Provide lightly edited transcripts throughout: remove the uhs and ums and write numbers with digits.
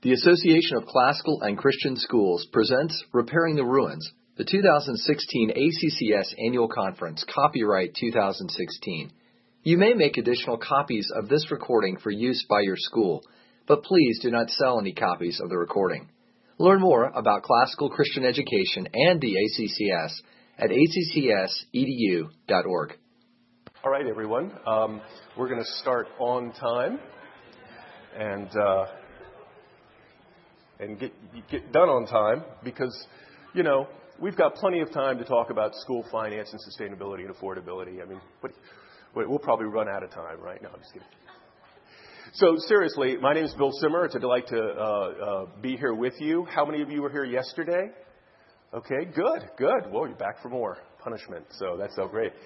The Association of Classical and Christian Schools presents Repairing the Ruins, the 2016 ACCS Annual Conference, copyright 2016. You may make additional copies of this recording for use by your school, but please do not sell any copies of the recording. Learn more about classical Christian education and the ACCS at accs.edu.org. All right, everyone. We're going to start on time and get done on time because, you know, we've got plenty of time to talk about school finance and sustainability and affordability. I mean, we'll probably run out of time, right? No, I'm just kidding. So seriously, my name is Bill Simmer. It's a delight to be here with you. How many of you were here yesterday? Okay, good. Well, you're back for more punishment, so that's so great.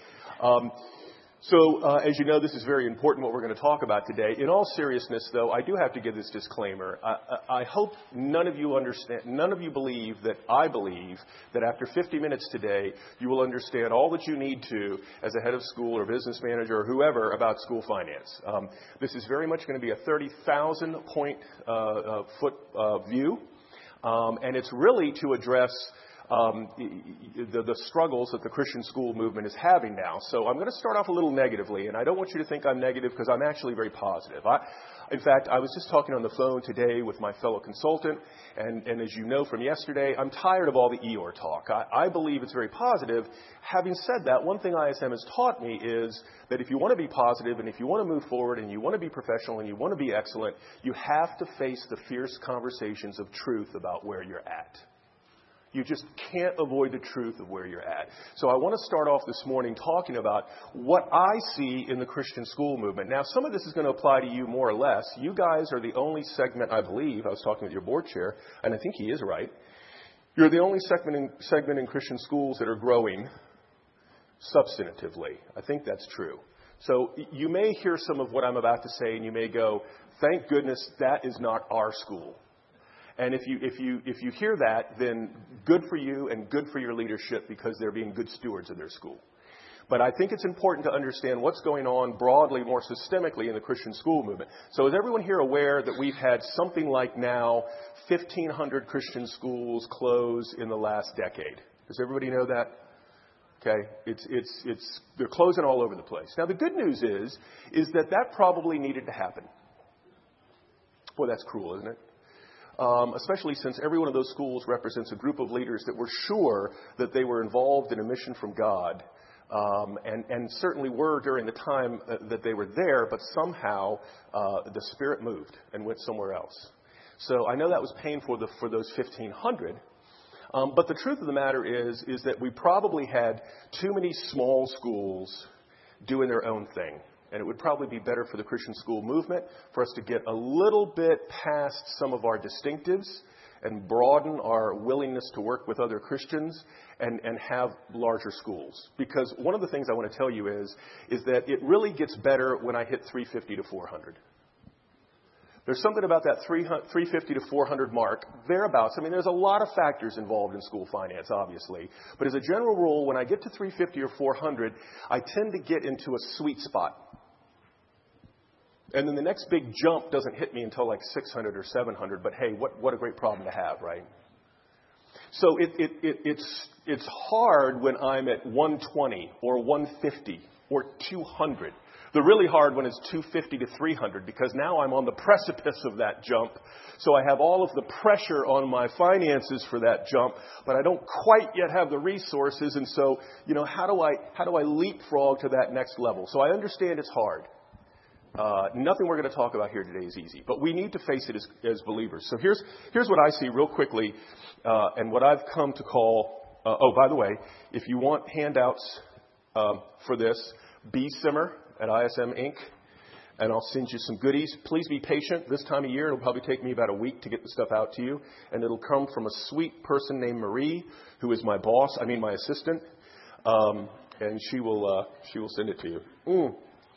As you know, this is very important what we're going to talk about today. In all seriousness, though, I do have to give this disclaimer. I hope none of you believe that I believe that after 50 minutes today, you will understand all that you need to as a head of school or business manager or whoever about school finance. This is very much going to be a 30,000 foot view, and it's really to address the struggles that the Christian school movement is having now. So I'm going to start off a little negatively, and I don't want you to think I'm negative because I'm actually very positive. In fact, I was just talking on the phone today with my fellow consultant, and as you know from yesterday, I'm tired of all the Eeyore talk. I believe it's very positive. Having said that, one thing ISM has taught me is that if you want to be positive and if you want to move forward and you want to be professional and you want to be excellent, you have to face the fierce conversations of truth about where you're at. You just can't avoid the truth of where you're at. So I want to start off this morning talking about what I see in the Christian school movement. Now, some of this is going to apply to you more or less. You guys are the only segment, I believe, I was talking with your board chair, and I think he is right. You're the only segment in Christian schools that are growing substantively. I think that's true. So you may hear some of what I'm about to say, and you may go, thank goodness that is not our school. And if you hear that, then good for you and good for your leadership because they're being good stewards of their school. But I think it's important to understand what's going on broadly, more systemically in the Christian school movement. So is everyone here aware that we've had something like now 1,500 Christian schools close in the last decade? Does everybody know that? Okay, they're closing all over the place. Now the good news is that probably needed to happen. Boy, that's cruel, isn't it? Especially since every one of those schools represents a group of leaders that were sure that they were involved in a mission from God, and certainly were during the time that they were there, but somehow the Spirit moved and went somewhere else. So I know that was painful for those 1,500, but the truth of the matter is that we probably had too many small schools doing their own thing. And it would probably be better for the Christian school movement for us to get a little bit past some of our distinctives and broaden our willingness to work with other Christians and have larger schools. Because one of the things I want to tell you is that it really gets better when I hit 350 to 400. There's something about that 350 to 400 mark, thereabouts. I mean, there's a lot of factors involved in school finance, obviously. But as a general rule, when I get to 350 or 400, I tend to get into a sweet spot. And then the next big jump doesn't hit me until like 600 or 700. But hey, what a great problem to have, right? So it's hard when I'm at 120 or 150 or 200. The really hard one is 250 to 300 because now I'm on the precipice of that jump. So I have all of the pressure on my finances for that jump, but I don't quite yet have the resources. And so, you know, how do I leapfrog to that next level? So I understand it's hard. Nothing we're going to talk about here today is easy, but we need to face it as believers. So here's what I see real quickly, and what I've come to call. By the way, if you want handouts for this, B. Simmer at ISM Inc., and I'll send you some goodies. Please be patient. This time of year, it'll probably take me about a week to get the stuff out to you, and it'll come from a sweet person named Marie, who is my assistant, and she will send it to you.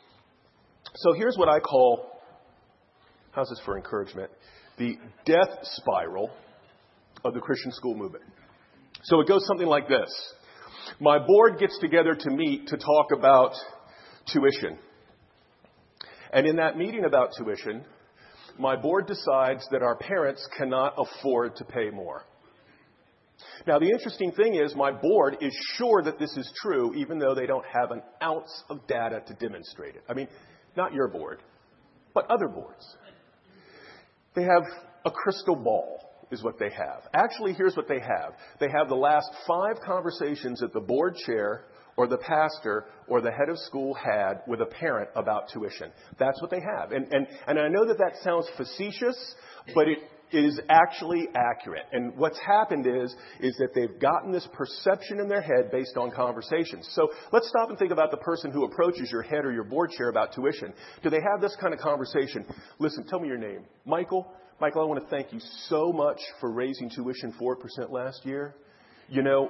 So here's what I call, how's this for encouragement, the death spiral of the Christian school movement. So it goes something like this. My board gets together to meet to talk about tuition. And in that meeting about tuition, my board decides that our parents cannot afford to pay more. Now, the interesting thing is my board is sure that this is true, even though they don't have an ounce of data to demonstrate it. I mean, not your board, but other boards. They have a crystal ball, is what they have. Actually, here's what they have. They have the last 5 conversations that the board chair or the pastor or the head of school had with a parent about tuition. That's what they have. And I know that sounds facetious, but it is actually accurate. And what's happened is that they've gotten this perception in their head based on conversations. So let's stop and think about the person who approaches your head or your board chair about tuition. Do they have this kind of conversation? Listen, tell me your name. Michael? Michael, I want to thank you so much for raising tuition 4% last year. You know,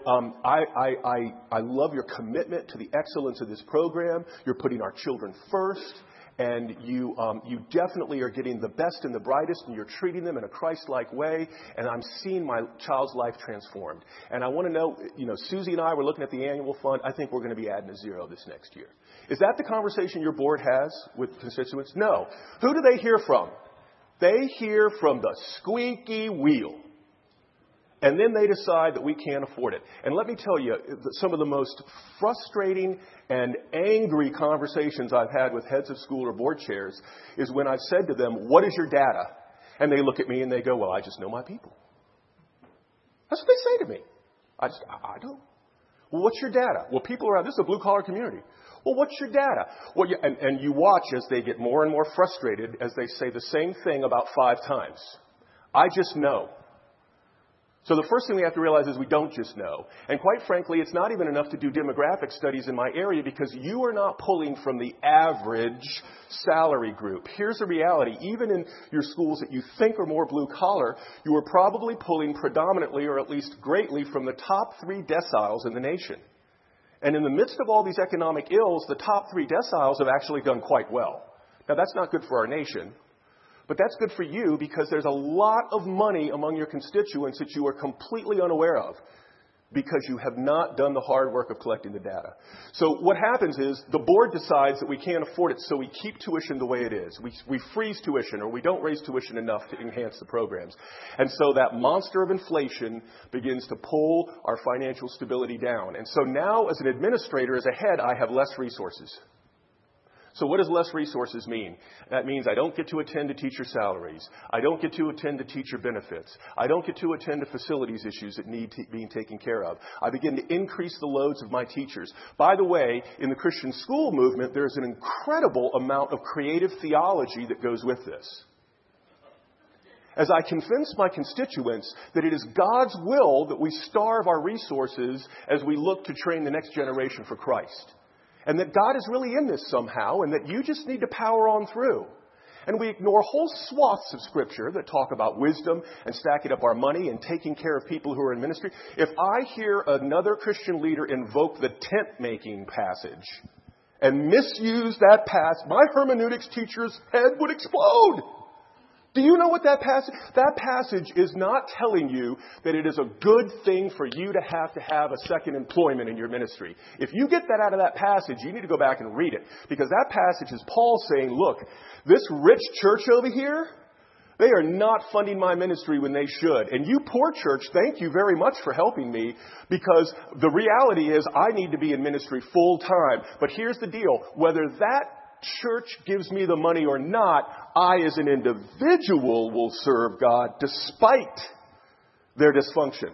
I love your commitment to the excellence of this program. You're putting our children first. And you definitely are getting the best and the brightest, and you're treating them in a Christ-like way. And I'm seeing my child's life transformed. And I want to know, you know, Susie and I were looking at the annual fund. I think we're going to be adding a 0 this next year. Is that the conversation your board has with constituents? No. Who do they hear from? They hear from the squeaky wheel. And then they decide that we can't afford it. And let me tell you, some of the most frustrating and angry conversations I've had with heads of school or board chairs is when I've said to them, what is your data? And they look at me and they go, well, I just know my people. That's what they say to me. I don't. Well, what's your data? Well, people around, this is a blue-collar community. Well, what's your data? Well, and you watch as they get more and more frustrated as they say the same thing about 5 times. I just know. So the first thing we have to realize is we don't just know. And quite frankly, it's not even enough to do demographic studies in my area because you are not pulling from the average salary group. Here's the reality. Even in your schools that you think are more blue collar, you are probably pulling predominantly or at least greatly from the top 3 deciles in the nation. And in the midst of all these economic ills, the top 3 deciles have actually done quite well. Now, that's not good for our nation. But that's good for you because there's a lot of money among your constituents that you are completely unaware of because you have not done the hard work of collecting the data. So what happens is the board decides that we can't afford it, so we keep tuition the way it is. We freeze tuition or we don't raise tuition enough to enhance the programs. And so that monster of inflation begins to pull our financial stability down. And so now as an administrator, as a head, I have less resources. So what does less resources mean? That means I don't get to attend to teacher salaries. I don't get to attend to teacher benefits. I don't get to attend to facilities issues that need being taken care of. I begin to increase the loads of my teachers. By the way, in the Christian school movement, there's an incredible amount of creative theology that goes with this. As I convince my constituents that it is God's will that we starve our resources as we look to train the next generation for Christ. And that God is really in this somehow, and that you just need to power on through. And we ignore whole swaths of Scripture that talk about wisdom and stacking up our money and taking care of people who are in ministry. If I hear another Christian leader invoke the tent-making passage and misuse that passage, my hermeneutics teacher's head would explode. Do you know what that passage? That passage is not telling you that it is a good thing for you to have a second employment in your ministry. If you get that out of that passage, you need to go back and read it. Because that passage is Paul saying, look, this rich church over here, they are not funding my ministry when they should. And you poor church, thank you very much for helping me. Because the reality is I need to be in ministry full time. But here's the deal. Whether that church gives me the money or not, I as an individual will serve God despite their dysfunction.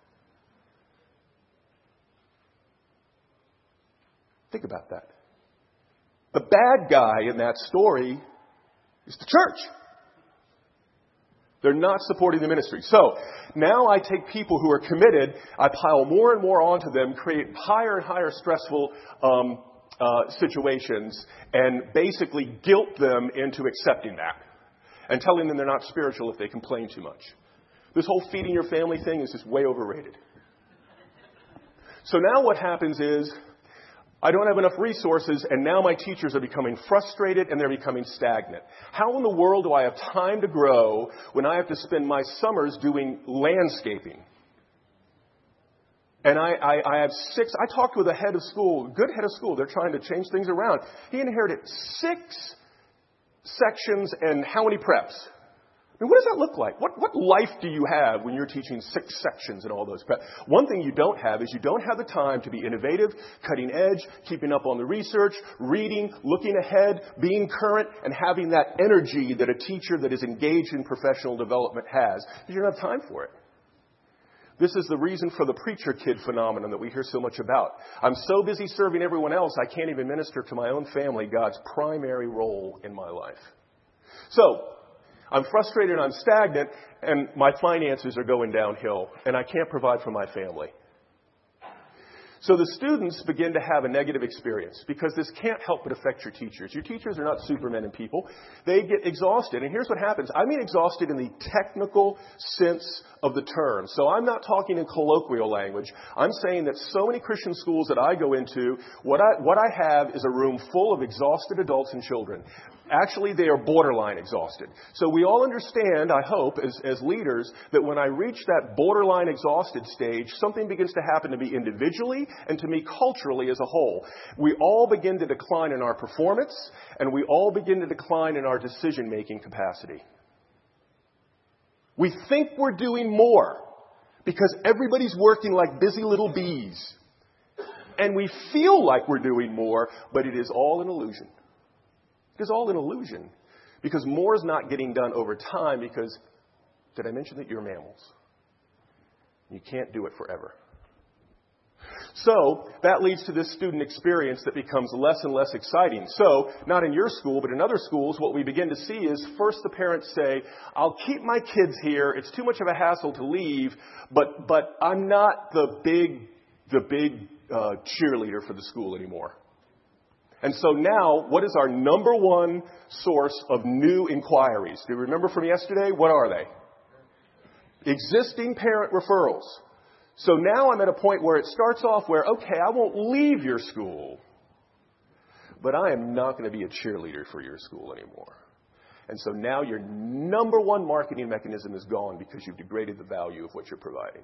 Think about that. The bad guy in that story is the church. They're not supporting the ministry. So now I take people who are committed, I pile more and more onto them, create higher and higher stressful situations, and basically guilt them into accepting that and telling them they're not spiritual if they complain too much. This whole feeding your family thing is just way overrated. So now what happens is I don't have enough resources, and now my teachers are becoming frustrated and they're becoming stagnant. How in the world do I have time to grow when I have to spend my summers doing landscaping? And I have 6, I talked with a head of school, a good head of school. They're trying to change things around. He inherited 6 sections and how many preps? I mean, what does that look like? What life do you have when you're teaching 6 sections and all those? One thing you don't have is you don't have the time to be innovative, cutting edge, keeping up on the research, reading, looking ahead, being current, and having that energy that a teacher that is engaged in professional development has. You don't have time for it. This is the reason for the preacher kid phenomenon that we hear so much about. I'm so busy serving everyone else, I can't even minister to my own family, God's primary role in my life. So, I'm frustrated, I'm stagnant, and my finances are going downhill, and I can't provide for my family. So the students begin to have a negative experience because this can't help but affect your teachers. Your teachers are not supermen and people. They get exhausted. And here's what happens. I mean exhausted in the technical sense of the term. So I'm not talking in colloquial language. I'm saying that so many Christian schools that I go into, what I have is a room full of exhausted adults and children. Actually, they are borderline exhausted. So we all understand, I hope, as leaders, that when I reach that borderline exhausted stage, something begins to happen to me individually and to me culturally as a whole. We all begin to decline in our performance, and we all begin to decline in our decision-making capacity. We think we're doing more because everybody's working like busy little bees. And we feel like we're doing more, but it is all an illusion. It is all an illusion because more is not getting done over time because, did I mention that you're mammals? You can't do it forever. So that leads to this student experience that becomes less and less exciting. So not in your school, but in other schools, what we begin to see is first the parents say, I'll keep my kids here. It's too much of a hassle to leave, but I'm not the big cheerleader for the school anymore. And so now, what is our number one source of new inquiries? Do you remember from yesterday? What are they? Existing parent referrals. So now I'm at a point where it starts off where, okay, I won't leave your school, but I am not going to be a cheerleader for your school anymore. And so now your number one marketing mechanism is gone because you've degraded the value of what you're providing.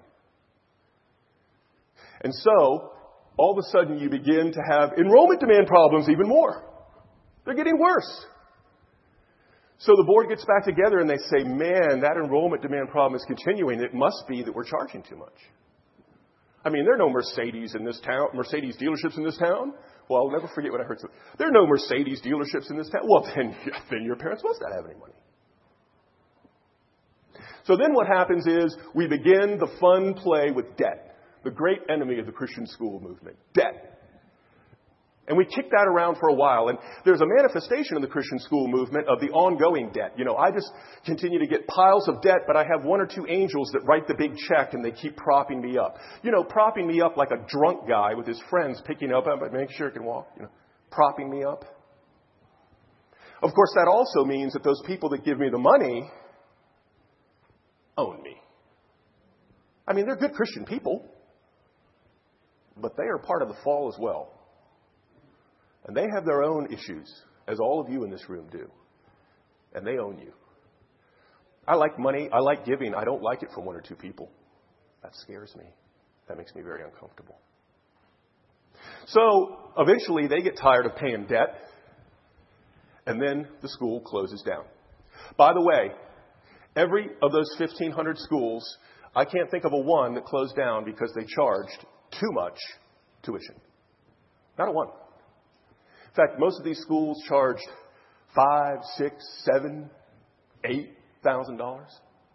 And so, all of a sudden you begin to have enrollment demand problems even more. They're getting worse. So the board gets back together and they say, man, that enrollment demand problem is continuing. It must be that we're charging too much. I mean, there are no Mercedes in this town, Mercedes dealerships in this town. Well, I'll never forget what I heard. There are no Mercedes dealerships in this town. Well, then your parents must not have any money. So then what happens is we begin the fun play with debt. The great enemy of the Christian school movement, debt. And we kick that around for a while. And there's a manifestation of the Christian school movement of the ongoing debt. You know, I just continue to get piles of debt, but I have 1 or 2 angels that write the big check and they keep propping me up. You know, propping me up like a drunk guy with his friends picking up, but make sure he can walk, propping me up. Of course, that also means that those people that give me the money own me. I mean, they're good Christian people. But they are part of the fall as well. And they have their own issues, as all of you in this room do. And they own you. I like money. I like giving. I don't like it from 1 or 2 people. That scares me. That makes me very uncomfortable. So eventually they get tired of paying debt. And then the school closes down. By the way, every of those 1,500 schools, I can't think of a one that closed down because they charged too much tuition. Not a one. In fact, most of these schools charged $5,000, $6,000, $7,000, $8,000.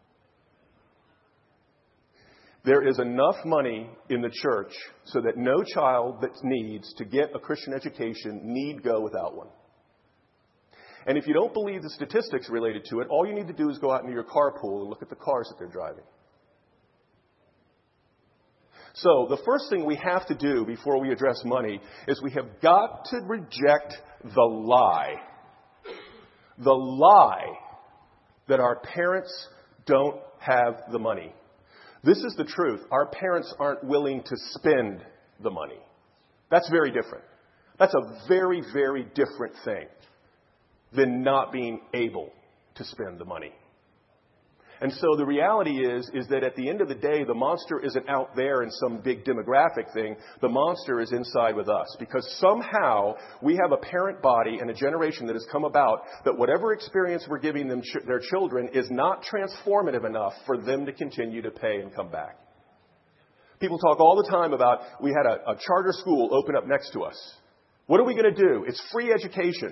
There is enough money in the church so that no child that needs to get a Christian education need go without one. And if you don't believe the statistics related to it, all you need to do is go out into your carpool and look at the cars that they're driving. So the first thing we have to do before we address money is we have got to reject the lie. The lie that our parents don't have the money. This is the truth. Our parents aren't willing to spend the money. That's very different. That's a very, very different thing than not being able to spend the money. And so the reality is that at the end of the day, the monster isn't out there in some big demographic thing. The monster is inside with us, because somehow we have a parent body and a generation that has come about that whatever experience we're giving them, their children, is not transformative enough for them to continue to pay and come back. People talk all the time about, we had a charter school open up next to us. What are we going to do? It's free education.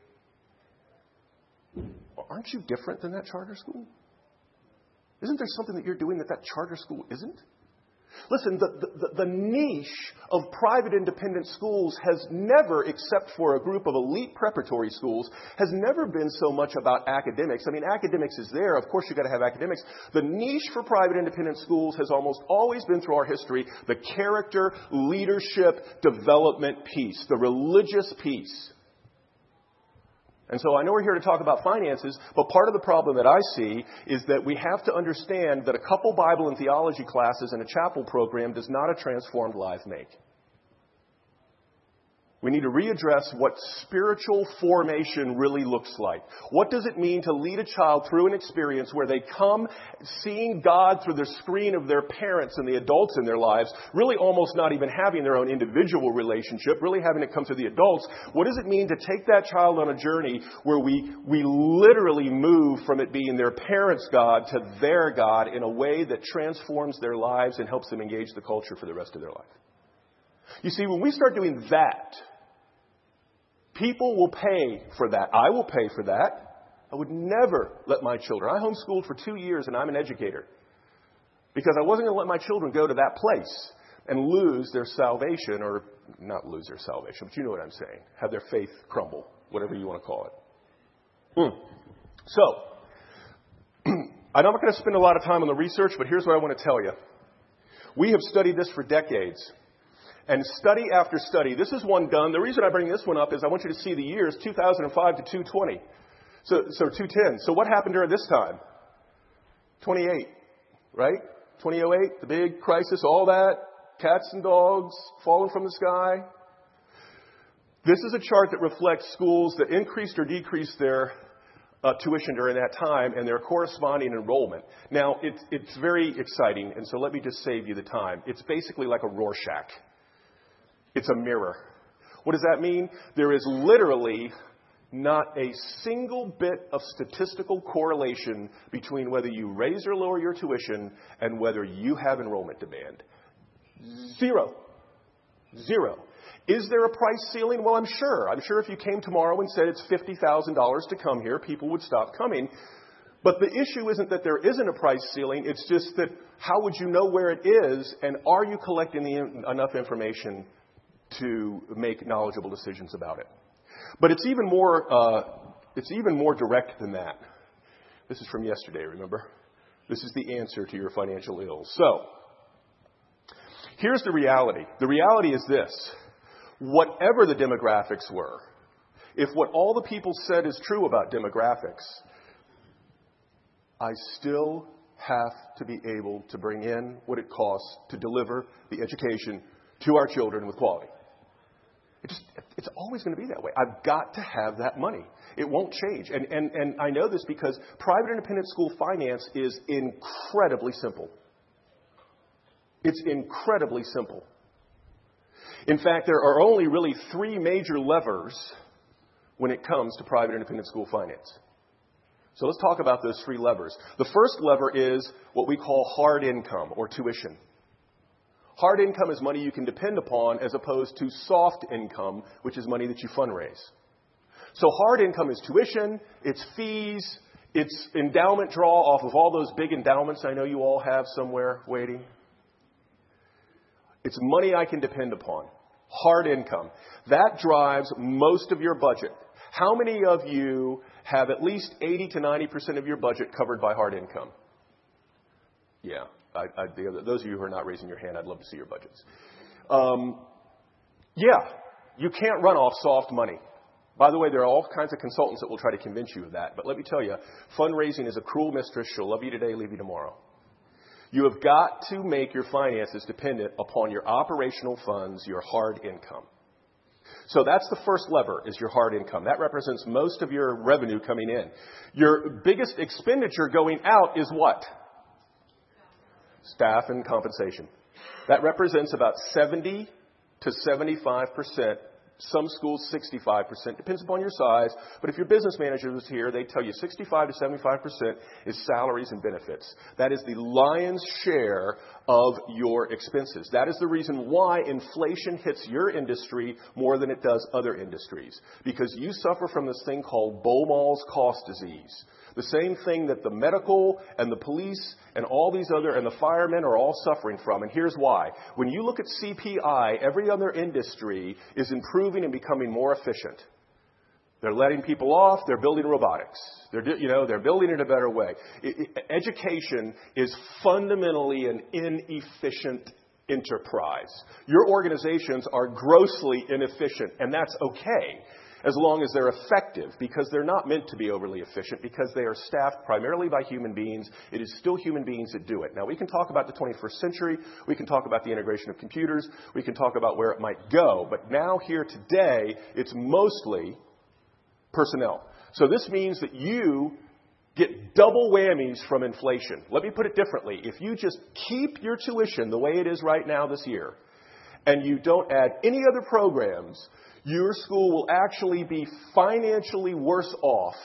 Well, aren't you different than that charter school? Isn't there something that you're doing that charter school isn't? Listen, the niche of private independent schools has never, except for a group of elite preparatory schools, has never been so much about academics. I mean, academics is there. Of course, you've got to have academics. The niche for private independent schools has almost always been, through our history, the character, leadership, development piece, the religious piece. And so I know we're here to talk about finances, but part of the problem that I see is that we have to understand that a couple Bible and theology classes and a chapel program does not a transformed life make. We need to readdress what spiritual formation really looks like. What does it mean to lead a child through an experience where they come seeing God through the screen of their parents and the adults in their lives, really almost not even having their own individual relationship, really having it come through the adults? What does it mean to take that child on a journey where we literally move from it being their parents' God to their God in a way that transforms their lives and helps them engage the culture for the rest of their life? You see, when we start doing that, people will pay for that. I will pay for that. I would never let my children. I homeschooled for 2 years and I'm an educator, because I wasn't going to let my children go to that place and lose their salvation, or not lose their salvation, but you know what I'm saying. Have their faith crumble, whatever you want to call it. So, I'm not going to spend a lot of time on the research, but here's what I want to tell you. We have studied this for decades. And study after study. This is one done. The reason I bring this one up is I want you to see the years 2005 to 220. So 210. So what happened during this time? 28, right? 2008, the big crisis, all that. Cats and dogs falling from the sky. This is a chart that reflects schools that increased or decreased their tuition during that time and their corresponding enrollment. Now, it's very exciting, and so let me just save you the time. It's basically like a Rorschach. It's a mirror. What does that mean? There is literally not a single bit of statistical correlation between whether you raise or lower your tuition and whether you have enrollment demand. Zero. Is there a price ceiling? Well, I'm sure. I'm sure if you came tomorrow and said it's $50,000 to come here, people would stop coming. But the issue isn't that there isn't a price ceiling. It's just that how would you know where it is, and are you collecting enough information to make knowledgeable decisions about it? But it's even more direct than that. This is from yesterday, remember? This is the answer to your financial ills. So, here's the reality. The reality is this. Whatever the demographics were, if what all the people said is true about demographics, I still have to be able to bring in what it costs to deliver the education to our children with quality. It's always going to be that way. I've got to have that money. It won't change. And I know this because private independent school finance is incredibly simple. It's incredibly simple. In fact, there are only really 3 major levers when it comes to private independent school finance. So let's talk about those 3 levers. The first lever is what we call hard income or tuition. Hard income is money you can depend upon as opposed to soft income, which is money that you fundraise. So hard income is tuition, it's fees, it's endowment draw off of all those big endowments I know you all have somewhere waiting. It's money I can depend upon. Hard income. That drives most of your budget. How many of you have at least 80 to 90% of your budget covered by hard income? Yeah. Those of you who are not raising your hand, I'd love to see your budgets. Yeah, you can't run off soft money. By the way, there are all kinds of consultants that will try to convince you of that. But let me tell you, fundraising is a cruel mistress. She'll love you today, leave you tomorrow. You have got to make your finances dependent upon your operational funds, your hard income. So that's the first lever, is your hard income. That represents most of your revenue coming in. Your biggest expenditure going out is what? Staff and compensation. That represents about 70 to 75%. Some schools, 65%. Depends upon your size. But if your business manager was here, they'd tell you 65 to 75% is salaries and benefits. That is the lion's share of your expenses. That is the reason why inflation hits your industry more than it does other industries. Because you suffer from this thing called Bowmall's cost disease. The same thing that the medical and the police and all these other, and the firemen are all suffering from. And here's why. When you look at CPI, every other industry is improving and becoming more efficient. They're letting people off. They're building robotics. They're building it a better way. Education is fundamentally an inefficient enterprise. Your organizations are grossly inefficient, and that's okay, as long as they're effective, because they're not meant to be overly efficient, because they are staffed primarily by human beings. It is still human beings that do it. Now, we can talk about the 21st century. We can talk about the integration of computers. We can talk about where it might go. But now, here today, it's mostly personnel. So this means that you get double whammies from inflation. Let me put it differently. If you just keep your tuition the way it is right now this year, and you don't add any other programs, your school will actually be financially worse off,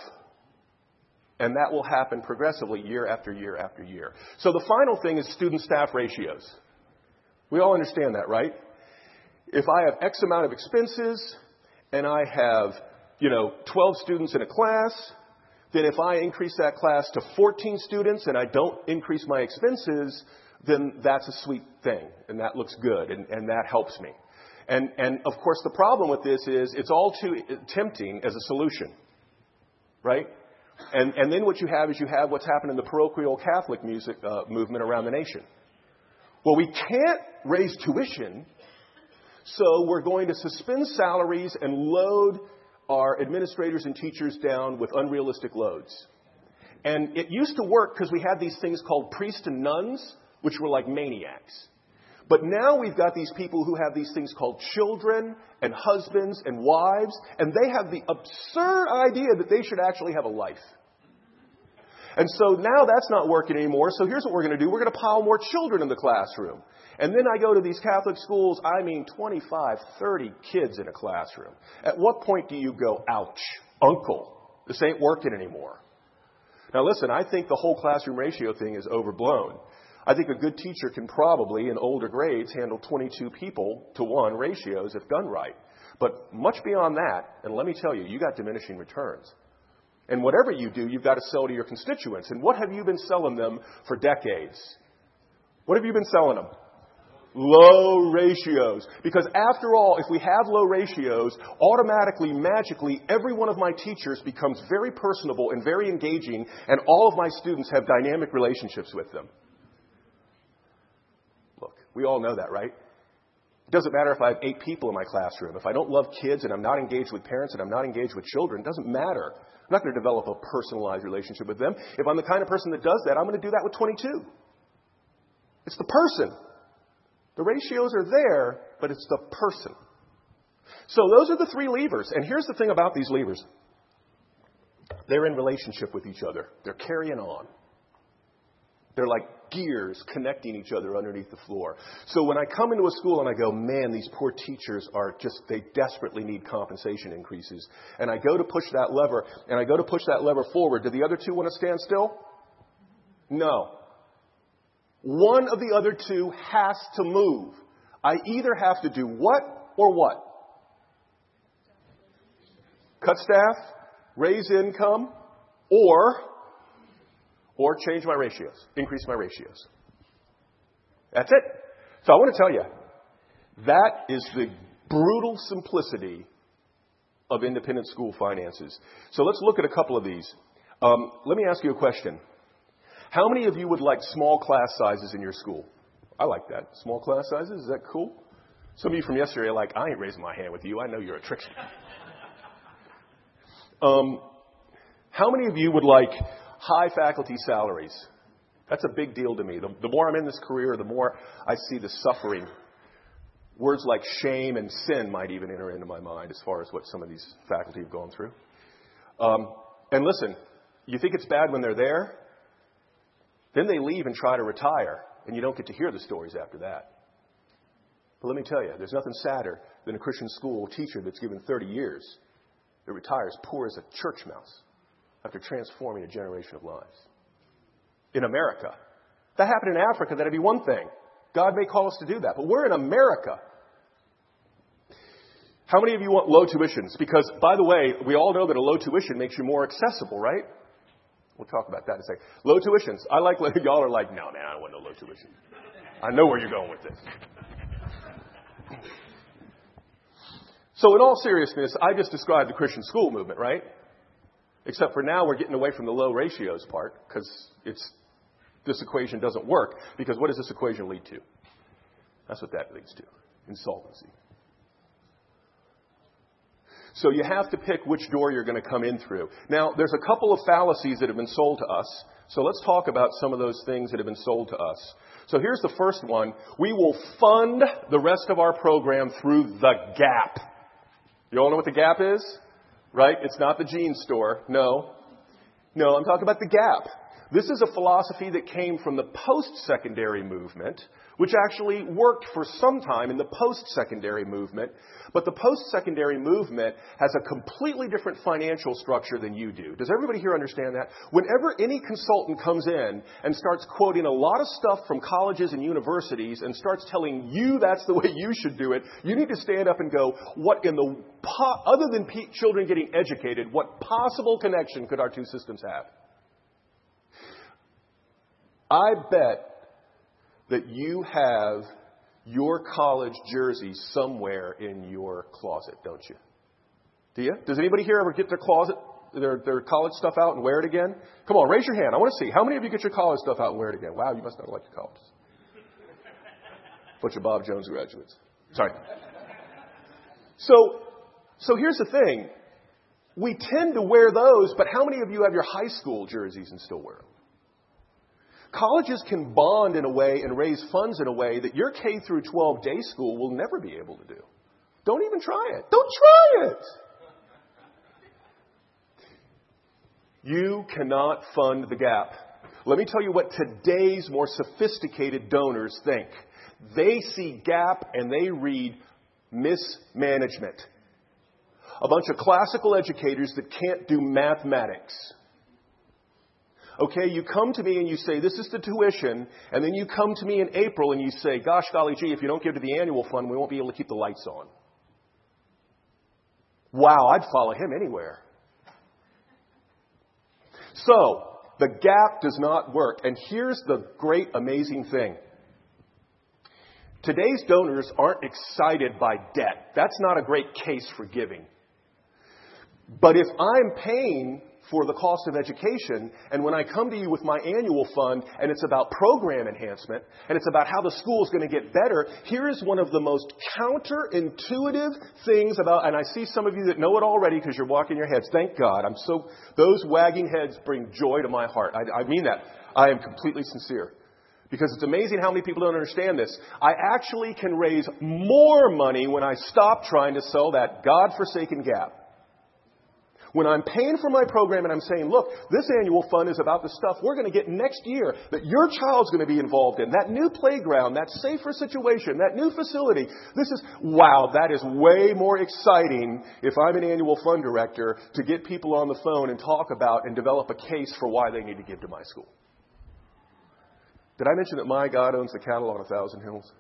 and that will happen progressively year after year after year. So the final thing is student-staff ratios. We all understand that, right? If I have X amount of expenses and I have, 12 students in a class, then if I increase that class to 14 students and I don't increase my expenses, then that's a sweet thing, and that looks good, and that helps me. And of course, the problem with this is it's all too tempting as a solution, right? And then what you have is what's happened in the parochial Catholic music movement around the nation. Well, we can't raise tuition, so we're going to suspend salaries and load our administrators and teachers down with unrealistic loads. And it used to work because we had these things called priests and nuns, which were like maniacs. But now we've got these people who have these things called children and husbands and wives, and they have the absurd idea that they should actually have a life. And so now that's not working anymore, so here's what we're going to do. We're going to pile more children in the classroom. And then I go to these Catholic schools, 25, 30 kids in a classroom. At what point do you go, ouch, uncle, this ain't working anymore? Now listen, I think the whole classroom ratio thing is overblown. I think a good teacher can probably, in older grades, handle 22 people to 1 ratios if done right. But much beyond that, and let me tell you, you got diminishing returns. And whatever you do, you've got to sell to your constituents. And what have you been selling them for decades? What have you been selling them? Low ratios. Because after all, if we have low ratios, automatically, magically, every one of my teachers becomes very personable and very engaging, and all of my students have dynamic relationships with them. We all know that, right? It doesn't matter if I have 8 people in my classroom. If I don't love kids and I'm not engaged with parents and I'm not engaged with children, it doesn't matter. I'm not going to develop a personalized relationship with them. If I'm the kind of person that does that, I'm going to do that with 22. It's the person. The ratios are there, but it's the person. So those are the 3 levers. And here's the thing about these levers. They're in relationship with each other. They're carrying on. They're like gears connecting each other underneath the floor. So when I come into a school and I go, man, these poor teachers they desperately need compensation increases. And I go to push that lever, forward. Do the other 2 want to stand still? No. One of the other 2 has to move. I either have to do what or what? Cut staff, raise income, or change my ratios, increase my ratios. That's it. So I want to tell you, that is the brutal simplicity of independent school finances. So let's look at a couple of these. Let me ask you a question. How many of you would like small class sizes in your school? I like that. Small class sizes, is that cool? Some of you from yesterday are like, I ain't raising my hand with you. I know you're a trickster. How many of you would like high faculty salaries? That's a big deal to me. The more I'm in this career, the more I see the suffering Words like shame and sin might even enter into my mind as far as what some of these faculty have gone through. And listen, you think it's bad when they're there? Then they leave and try to retire, and you don't get to hear the stories after that. But let me tell you, there's nothing sadder than a Christian school teacher that's given 30 years that retires poor as a church mouse after transforming a generation of lives. In America. If that happened in Africa, that'd be one thing. God may call us to do that. But we're in America. How many of you want low tuitions? Because, by the way, we all know that a low tuition makes you more accessible, right? We'll talk about that in a second. Low tuitions. Y'all are like, no, man, I don't want no low tuition. I know where you're going with this. So in all seriousness, I just described the Christian school movement, right? Except for now we're getting away from the low ratios part because this equation doesn't work. Because what does this equation lead to? That's what that leads to. Insolvency. So you have to pick which door you're going to come in through. Now, there's a couple of fallacies that have been sold to us. So let's talk about some of those things that have been sold to us. So here's the first one. We will fund the rest of our program through the gap. You all know what the gap is? Right? It's not the jeans store. No, I'm talking about the gap. This is a philosophy that came from the post-secondary movement, which actually worked for some time in the post-secondary movement. But the post-secondary movement has a completely different financial structure than you do. Does everybody here understand that? Whenever any consultant comes in and starts quoting a lot of stuff from colleges and universities and starts telling you that's the way you should do it, you need to stand up and go, what in the other than children getting educated, what possible connection could our two systems have? I bet that you have your college jersey somewhere in your closet, don't you? Do you? Does anybody here ever get their closet, their college stuff out and wear it again? Come on, raise your hand. I want to see. How many of you get your college stuff out and wear it again? Wow, you must not like your colleges. Bunch of Bob Jones graduates. Sorry. So here's the thing. We tend to wear those, but how many of you have your high school jerseys and still wear them? Colleges can bond in a way and raise funds in a way that your K through 12 day school will never be able to do. Don't even try it. Don't try it. You cannot fund the gap. Let me tell you what today's more sophisticated donors think. They see gap and they read mismanagement. A bunch of classical educators that can't do mathematics. Okay, you come to me and you say, this is the tuition, and then you come to me in April and you say, gosh, golly gee, if you don't give to the annual fund, we won't be able to keep the lights on. Wow, I'd follow him anywhere. So, the gap does not work. And here's the great, amazing thing. Today's donors aren't excited by debt. That's not a great case for giving. But if I'm paying for the cost of education, and when I come to you with my annual fund, and it's about program enhancement, and it's about how the school is going to get better, here is one of the most counterintuitive things about, and I see some of you that know it already because you're wagging your heads. Thank God. Those wagging heads bring joy to my heart. I mean that. I am completely sincere. Because it's amazing how many people don't understand this. I actually can raise more money when I stop trying to sell that God-forsaken gap. When I'm paying for my program and I'm saying, look, this annual fund is about the stuff we're going to get next year that your child's going to be involved in. That new playground, that safer situation, that new facility. Wow, that is way more exciting if I'm an annual fund director to get people on the phone and talk about and develop a case for why they need to give to my school. Did I mention that my God owns the cattle on 1,000 hills?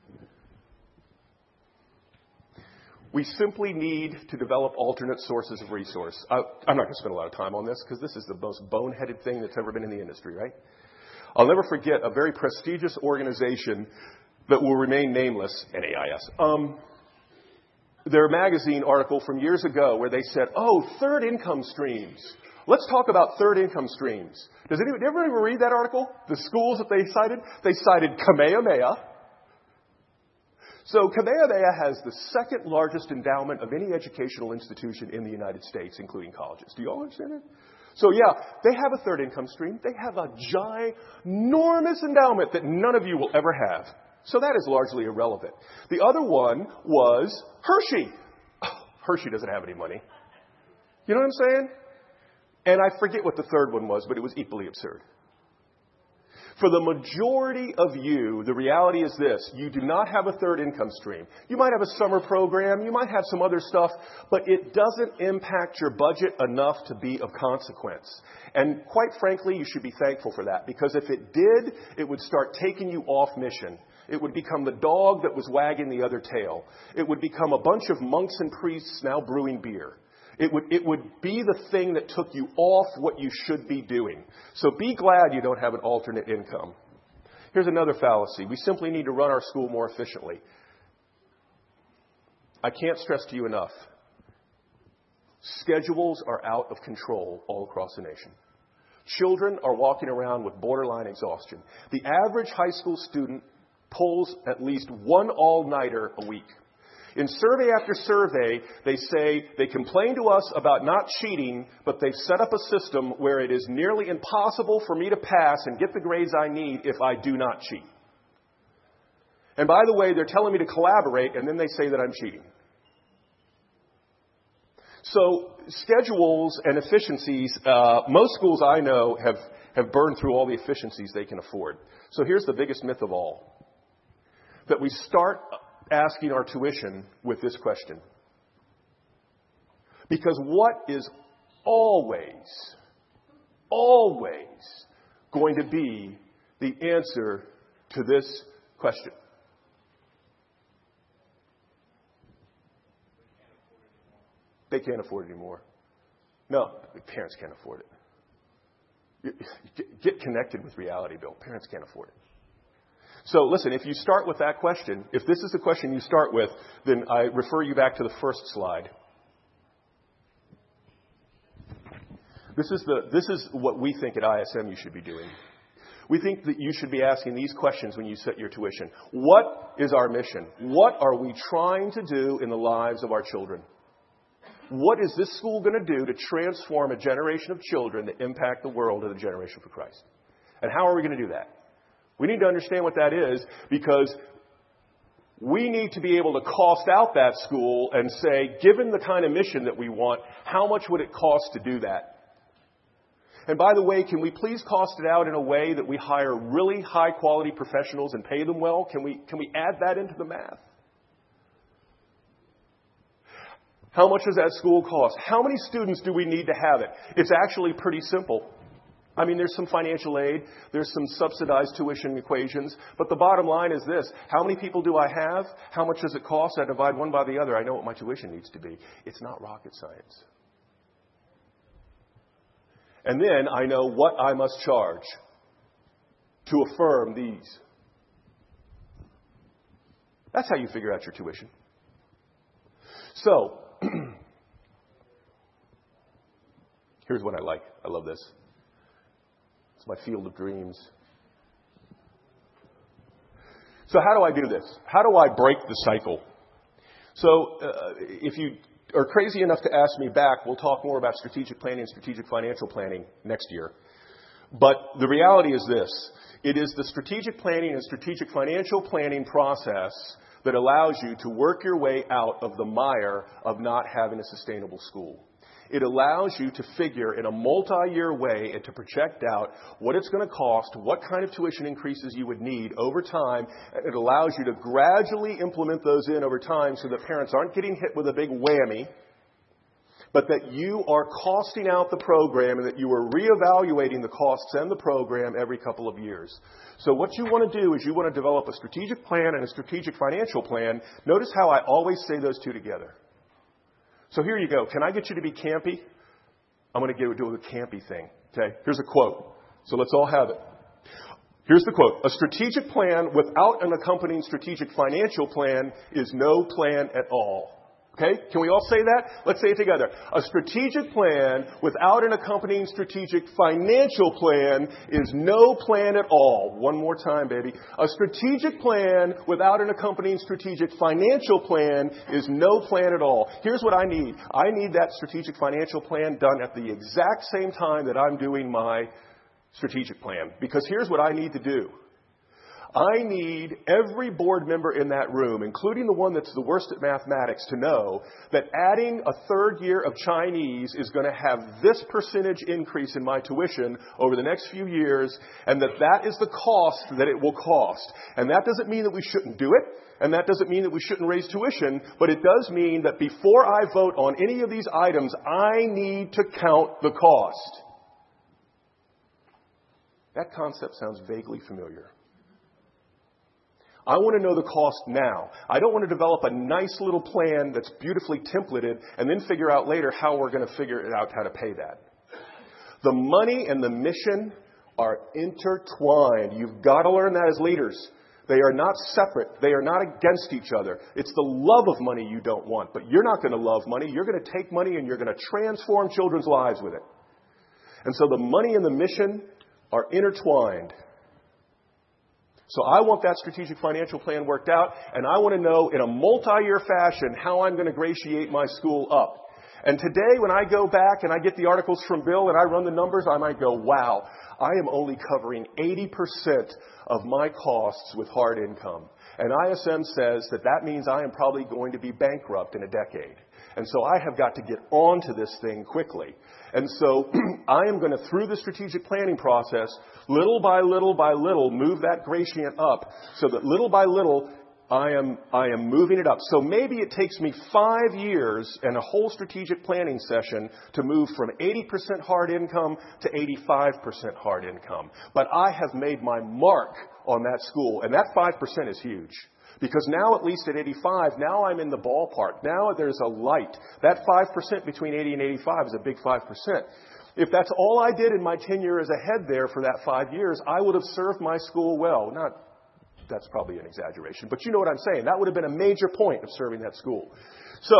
We simply need to develop alternate sources of resource. I'm not going to spend a lot of time on this because this is the most boneheaded thing that's ever been in the industry, right? I'll never forget a very prestigious organization that will remain nameless, NAIS. Their magazine article from years ago where they said, third income streams. Let's talk about third income streams. Did everyone ever read that article? The schools that they cited? They cited Kamehameha. So Kamehameha has the second largest endowment of any educational institution in the United States, including colleges. Do you all understand that? So yeah, they have a third income stream. They have a ginormous endowment that none of you will ever have. So that is largely irrelevant. The other one was Hershey. Oh, Hershey doesn't have any money. You know what I'm saying? And I forget what the third one was, but it was equally absurd. For the majority of you, the reality is this. You do not have a third income stream. You might have a summer program. You might have some other stuff, but it doesn't impact your budget enough to be of consequence. And quite frankly, you should be thankful for that, because if it did, it would start taking you off mission. It would become the dog that was wagging the other tail. It would become a bunch of monks and priests now brewing beer. It would be the thing that took you off what you should be doing. So be glad you don't have an alternate income. Here's another fallacy. We simply need to run our school more efficiently. I can't stress to you enough. Schedules are out of control all across the nation. Children are walking around with borderline exhaustion. The average high school student pulls at least one all-nighter a week. In survey after survey, they say they complain to us about not cheating, but they've set up a system where it is nearly impossible for me to pass and get the grades I need if I do not cheat. And by the way, they're telling me to collaborate, and then they say that I'm cheating. So schedules and efficiencies, most schools I know have burned through all the efficiencies they can afford. So here's the biggest myth of all. That we start asking our tuition with this question. Because what is always going to be the answer to this question? They can't afford it anymore. No, parents can't afford it. Get connected with reality, Bill. Parents can't afford it. So listen, if you start with that question, if this is the question you start with, then I refer you back to the first slide. This is what we think at ISM you should be doing. We think that you should be asking these questions when you set your tuition. What is our mission? What are we trying to do in the lives of our children? What is this school going to do to transform a generation of children that impact the world and the generation for Christ? And how are we going to do that? We need to understand what that is, because we need to be able to cost out that school and say, given the kind of mission that we want, how much would it cost to do that? And by the way, can we please cost it out in a way that we hire really high quality professionals and pay them well? Can we add that into the math? How much does that school cost? How many students do we need to have it? It's actually pretty simple. I mean, there's some financial aid, there's some subsidized tuition equations, but the bottom line is this. How many people do I have? How much does it cost? I divide one by the other. I know what my tuition needs to be. It's not rocket science. And then I know what I must charge to affirm these. That's how you figure out your tuition. So, here's what I like. I love this. It's my field of dreams. So how do I do this? How do I break the cycle? So if you are crazy enough to ask me back, we'll talk more about strategic planning and strategic financial planning next year. But the reality is this. It is the strategic planning and strategic financial planning process that allows you to work your way out of the mire of not having a sustainable school. It allows you to figure in a multi-year way and to project out what it's going to cost, what kind of tuition increases you would need over time. And it allows you to gradually implement those in over time so that parents aren't getting hit with a big whammy, but that you are costing out the program and that you are reevaluating the costs and the program every couple of years. So what you want to do is you want to develop a strategic plan and a strategic financial plan. Notice how I always say those two together. So here you go. Can I get you to be campy? I'm going to do a campy thing. Okay? Here's a quote. So let's all have it. Here's the quote. A strategic plan without an accompanying strategic financial plan is no plan at all. Okay? Can we all say that? Let's say it together. A strategic plan without an accompanying strategic financial plan is no plan at all. One more time, baby. A strategic plan without an accompanying strategic financial plan is no plan at all. Here's what I need. I need that strategic financial plan done at the exact same time that I'm doing my strategic plan. Because here's what I need to do. I need every board member in that room, including the one that's the worst at mathematics, to know that adding a third year of Chinese is going to have this percentage increase in my tuition over the next few years, and that is the cost that it will cost. And that doesn't mean that we shouldn't do it, and that doesn't mean that we shouldn't raise tuition, but it does mean that before I vote on any of these items, I need to count the cost. That concept sounds vaguely familiar. I want to know the cost now. I don't want to develop a nice little plan that's beautifully templated and then figure out later how we're going to figure it out how to pay that. The money and the mission are intertwined. You've got to learn that as leaders. They are not separate. They are not against each other. It's the love of money you don't want, but you're not going to love money. You're going to take money and you're going to transform children's lives with it. And so the money and the mission are intertwined. So I want that strategic financial plan worked out, and I want to know in a multi-year fashion how I'm going to gratiate my school up. And today when I go back and I get the articles from Bill and I run the numbers, I might go, wow, I am only covering 80% of my costs with hard income. And ISM says that means I am probably going to be bankrupt in a decade. And so I have got to get onto this thing quickly. And so I am going to, through the strategic planning process, little by little by little, move that gradient up so that little by little I am moving it up. So maybe it takes me 5 years and a whole strategic planning session to move from 80% hard income to 85% hard income. But I have made my mark on that school, and that 5% is huge. Because now, at least at 85, now I'm in the ballpark. Now there's a light. That 5% between 80 and 85 is a big 5%. If that's all I did in my tenure as a head there for that 5 years, I would have served my school well. That's probably an exaggeration, but you know what I'm saying. That would have been a major point of serving that school. So,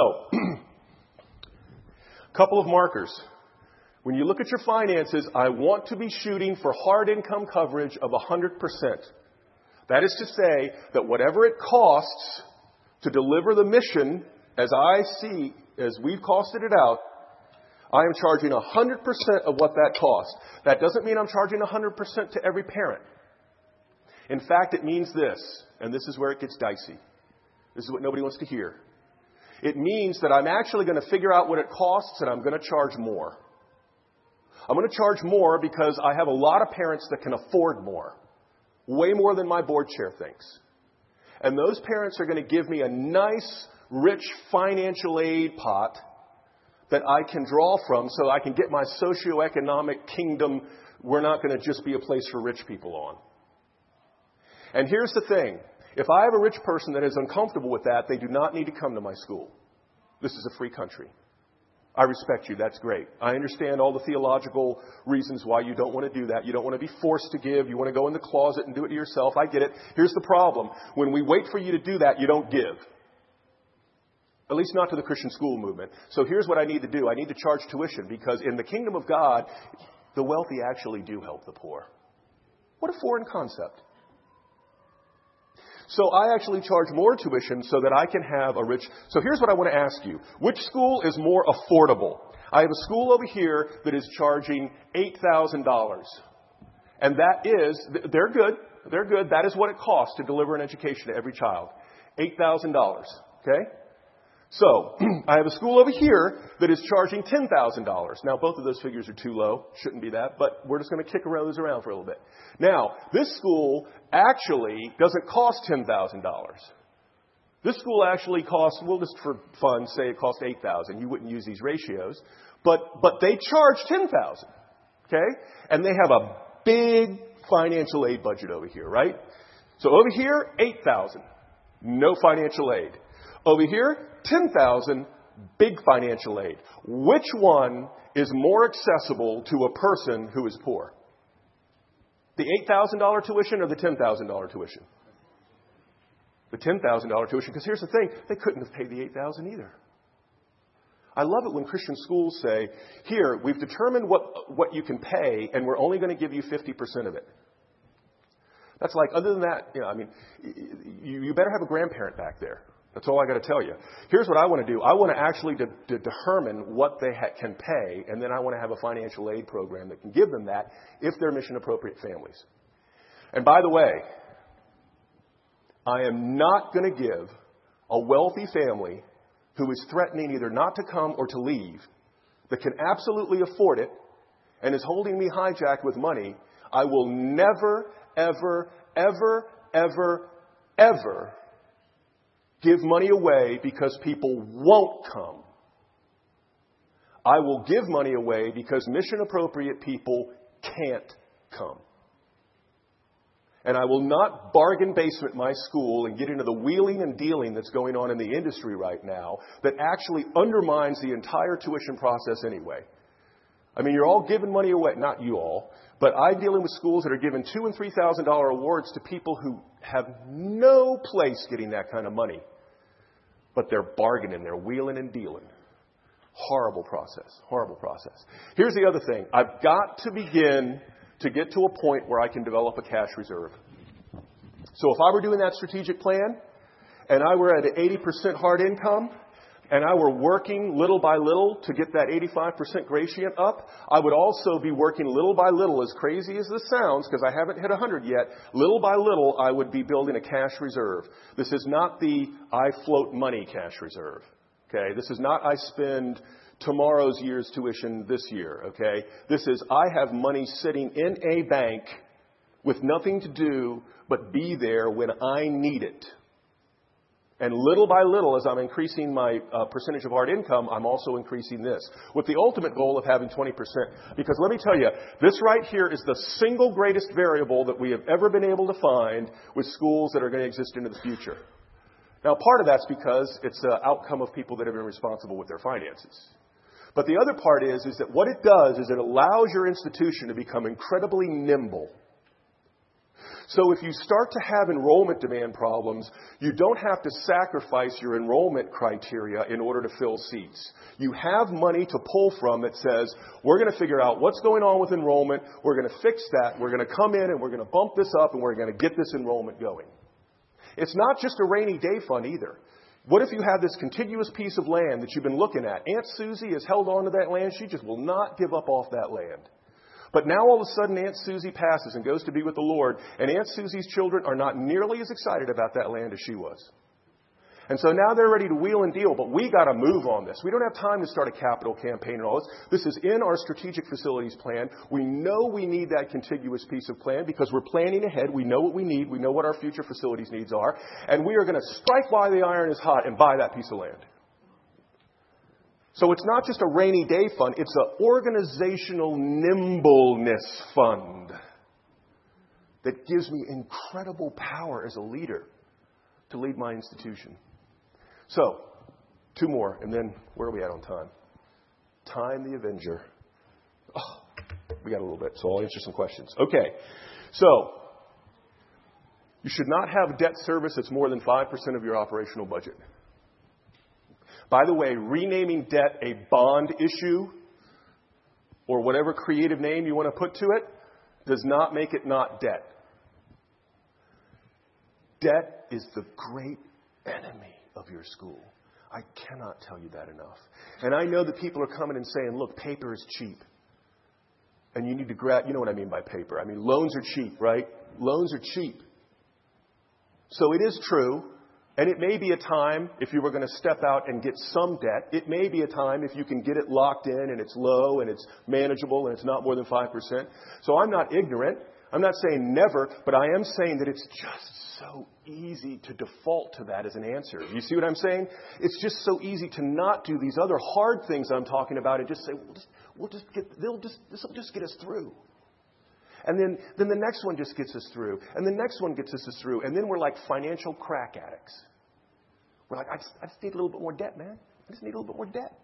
a couple of markers. When you look at your finances, I want to be shooting for hard income coverage of 100%. That is to say that whatever it costs to deliver the mission, as we've costed it out, I am charging 100% of what that costs. That doesn't mean I'm charging 100% to every parent. In fact, it means this, and this is where it gets dicey. This is what nobody wants to hear. It means that I'm actually going to figure out what it costs and I'm going to charge more. I'm going to charge more because I have a lot of parents that can afford more. Way more than my board chair thinks. And those parents are going to give me a nice, rich financial aid pot that I can draw from so I can get my socioeconomic kingdom. We're not going to just be a place for rich people on. And here's the thing. If I have a rich person that is uncomfortable with that, they do not need to come to my school. This is a free country. I respect you. That's great. I understand all the theological reasons why you don't want to do that. You don't want to be forced to give. You want to go in the closet and do it yourself. I get it. Here's the problem. When we wait for you to do that, you don't give. At least not to the Christian school movement. So here's what I need to do. I need to charge tuition because in the kingdom of God, the wealthy actually do help the poor. What a foreign concept. So I actually charge more tuition so that I can have a rich... So here's what I want to ask you. Which school is more affordable? I have a school over here that is charging $8,000. And they're good. They're good. That is what it costs to deliver an education to every child. $8,000. Okay? So, I have a school over here that is charging $10,000. Now, both of those figures are too low. Shouldn't be that. But we're just going to kick those around for a little bit. Now, this school actually doesn't cost $10,000. This school actually costs, we'll just for fun say it costs $8,000. You wouldn't use these ratios. But they charge $10,000. Okay? And they have a big financial aid budget over here, right? So over here, $8,000. No financial aid. Over here, $10,000, big financial aid. Which one is more accessible to a person who is poor? The $8,000 tuition or the $10,000 tuition? The $10,000 tuition, because here's the thing, they couldn't have paid the $8,000 either. I love it when Christian schools say, here, we've determined what you can pay, and we're only going to give you 50% of it. That's like, other than that, you better have a grandparent back there. That's all I got to tell you. Here's what I want to do. I want to actually determine what they can pay, and then I want to have a financial aid program that can give them that if they're mission-appropriate families. And by the way, I am not going to give a wealthy family who is threatening either not to come or to leave, that can absolutely afford it and is holding me hijacked with money, I will never, ever, ever, ever, ever give money away because people won't come. I will give money away because mission-appropriate people can't come. And I will not bargain basement my school and get into the wheeling and dealing that's going on in the industry right now that actually undermines the entire tuition process anyway. I mean, you're all giving money away. Not you all. But I'm dealing with schools that are giving $2,000 and $3,000 awards to people who have no place getting that kind of money. But they're bargaining. They're wheeling and dealing. Horrible process. Horrible process. Here's the other thing. I've got to begin to get to a point where I can develop a cash reserve. So if I were doing that strategic plan and I were at an 80% hard income and I were working little by little to get that 85% gradient up, I would also be working little by little, as crazy as this sounds, because I haven't hit 100 yet, little by little I would be building a cash reserve. This is not the I float money cash reserve. Okay, this is not I spend tomorrow's year's tuition this year, okay? This is I have money sitting in a bank with nothing to do but be there when I need it. And little by little, as I'm increasing my percentage of hard income, I'm also increasing this, with the ultimate goal of having 20%. Because let me tell you, this right here is the single greatest variable that we have ever been able to find with schools that are going to exist into the future. Now, part of that's because it's an outcome of people that have been responsible with their finances. But the other part is that what it does is it allows your institution to become incredibly nimble. So if you start to have enrollment demand problems, you don't have to sacrifice your enrollment criteria in order to fill seats. You have money to pull from that says, we're going to figure out what's going on with enrollment, we're going to fix that, we're going to come in and we're going to bump this up and we're going to get this enrollment going. It's not just a rainy day fund either. What if you have this contiguous piece of land that you've been looking at? Aunt Susie has held on to that land. She just will not give up off that land. But now all of a sudden Aunt Susie passes and goes to be with the Lord, and Aunt Susie's children are not nearly as excited about that land as she was. And so now they're ready to wheel and deal, but we got to move on this. We don't have time to start a capital campaign and all this. This is in our strategic facilities plan. We know we need that contiguous piece of plan because we're planning ahead. We know what we need. We know what our future facilities needs are. And we are going to strike while the iron is hot and buy that piece of land. So it's not just a rainy day fund. It's an organizational nimbleness fund that gives me incredible power as a leader to lead my institution. So, 2 more, and then where are we at on time? Time the Avenger. Oh, we got a little bit, so I'll answer some questions. Okay, so you should not have debt service that's more than 5% of your operational budget. By the way, renaming debt a bond issue or whatever creative name you want to put to it does not make it not debt. Debt is the great enemy of your school. I cannot tell you that enough. And I know that people are coming and saying, look, paper is cheap. And you need to grab, you know what I mean by paper. I mean, loans are cheap, right? Loans are cheap. So it is true. And it may be a time, if you were going to step out and get some debt, it may be a time if you can get it locked in and it's low and it's manageable and it's not more than 5%. So I'm not ignorant. I'm not saying never, but I am saying that it's just so easy to default to that as an answer. You see what I'm saying? It's just so easy to not do these other hard things I'm talking about and just say, this will just get us through. And then the next one just gets us through. And the next one gets us through. And then we're like financial crack addicts. We're like, I just need a little bit more debt, man. I just need a little bit more debt.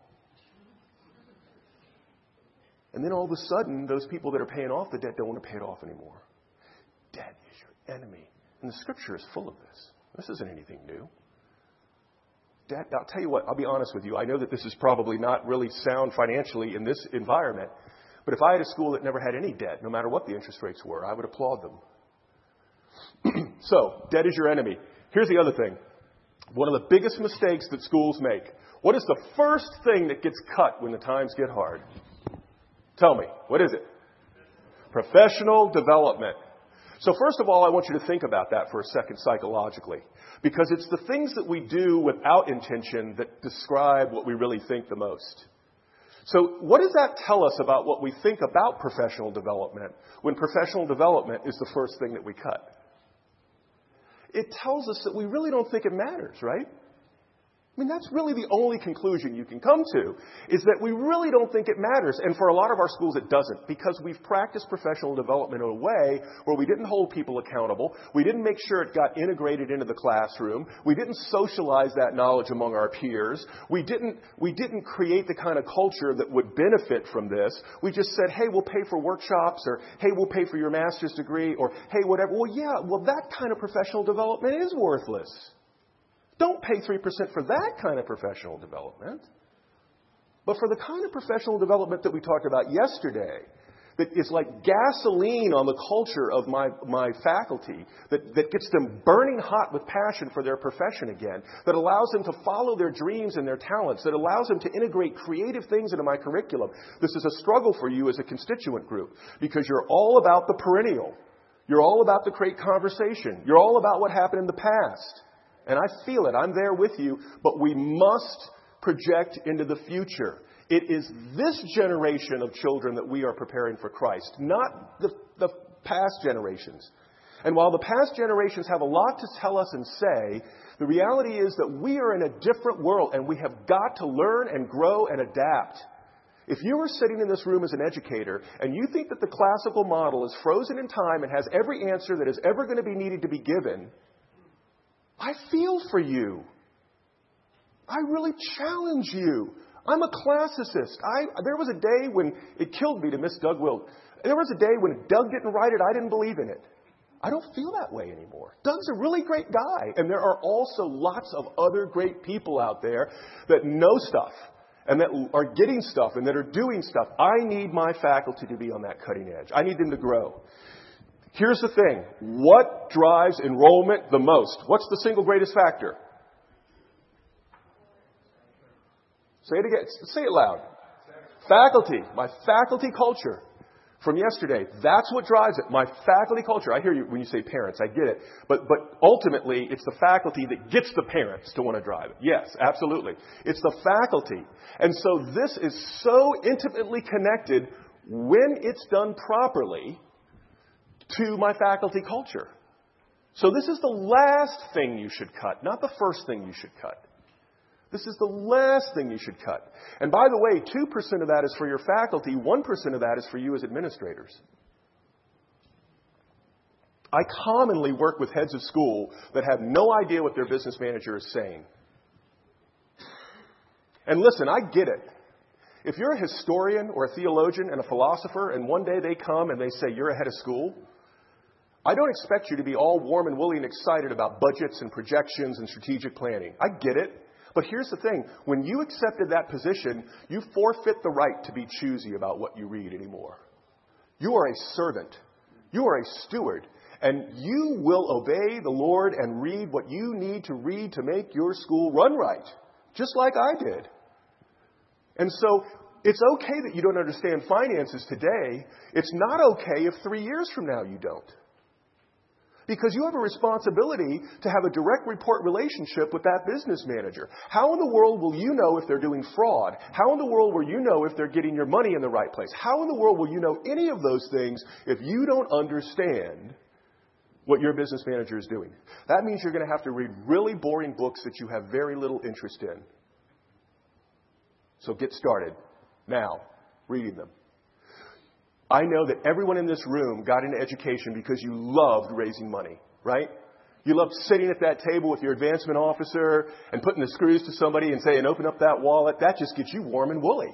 And then all of a sudden, those people that are paying off the debt don't want to pay it off anymore. Debt is your enemy. And the Scripture is full of this. This isn't anything new. Debt, I'll tell you what, I'll be honest with you. I know that this is probably not really sound financially in this environment. But if I had a school that never had any debt, no matter what the interest rates were, I would applaud them. So, debt is your enemy. Here's the other thing. One of the biggest mistakes that schools make. What is the first thing that gets cut when the times get hard? Tell me. What is it? Professional development. So first of all, I want you to think about that for a second psychologically, because it's the things that we do without intention that describe what we really think the most. So what does that tell us about what we think about professional development when professional development is the first thing that we cut? It tells us that we really don't think it matters, right? I mean, that's really the only conclusion you can come to, is that we really don't think it matters. And for a lot of our schools, it doesn't, because we've practiced professional development in a way where we didn't hold people accountable. We didn't make sure it got integrated into the classroom. We didn't socialize that knowledge among our peers. We didn't create the kind of culture that would benefit from this. We just said, hey, we'll pay for workshops, or hey, we'll pay for your master's degree, or hey, whatever. Well, that kind of professional development is worthless. Don't pay 3% for that kind of professional development. But for the kind of professional development that we talked about yesterday, that is like gasoline on the culture of my faculty, that gets them burning hot with passion for their profession again, that allows them to follow their dreams and their talents, that allows them to integrate creative things into my curriculum. This is a struggle for you as a constituent group, because you're all about the perennial. You're all about the great conversation. You're all about what happened in the past. And I feel it. I'm there with you. But we must project into the future. It is this generation of children that we are preparing for Christ, not the past generations. And while the past generations have a lot to tell us and say, the reality is that we are in a different world, and we have got to learn and grow and adapt. If you are sitting in this room as an educator and you think that the classical model is frozen in time and has every answer that is ever going to be needed to be given, I feel for you. I really challenge you. I'm a classicist. There was a day when it killed me to miss Doug Wilk. There was a day when Doug didn't write it, I didn't believe in it. I don't feel that way anymore. Doug's a really great guy. And there are also lots of other great people out there that know stuff and that are getting stuff and that are doing stuff. I need my faculty to be on that cutting edge. I need them to grow. Here's the thing. What drives enrollment the most? What's the single greatest factor? Say it again. Say it loud. Faculty. My faculty culture from yesterday. That's what drives it. My faculty culture. I hear you when you say parents. I get it. But ultimately, it's the faculty that gets the parents to want to drive it. Yes, absolutely. It's the faculty. And so this is so intimately connected when it's done properly to my faculty culture. So this is the last thing you should cut, not the first thing you should cut. This is the last thing you should cut. And by the way, 2% of that is for your faculty, 1% of that is for you as administrators. I commonly work with heads of school that have no idea what their business manager is saying. And listen, I get it. If you're a historian or a theologian and a philosopher, and one day they come and they say you're a head of school, I don't expect you to be all warm and willy and excited about budgets and projections and strategic planning. I get it. But here's the thing. When you accepted that position, you forfeit the right to be choosy about what you read anymore. You are a servant. You are a steward. And you will obey the Lord and read what you need to read to make your school run right. Just like I did. And so it's okay that you don't understand finances today. It's not okay if 3 years from now you don't. Because you have a responsibility to have a direct report relationship with that business manager. How in the world will you know if they're doing fraud? How in the world will you know if they're getting your money in the right place? How in the world will you know any of those things if you don't understand what your business manager is doing? That means you're going to have to read really boring books that you have very little interest in. So get started now reading them. I know that everyone in this room got into education because you loved raising money, right? You loved sitting at that table with your advancement officer and putting the screws to somebody and saying, open up that wallet. That just gets you warm and woolly.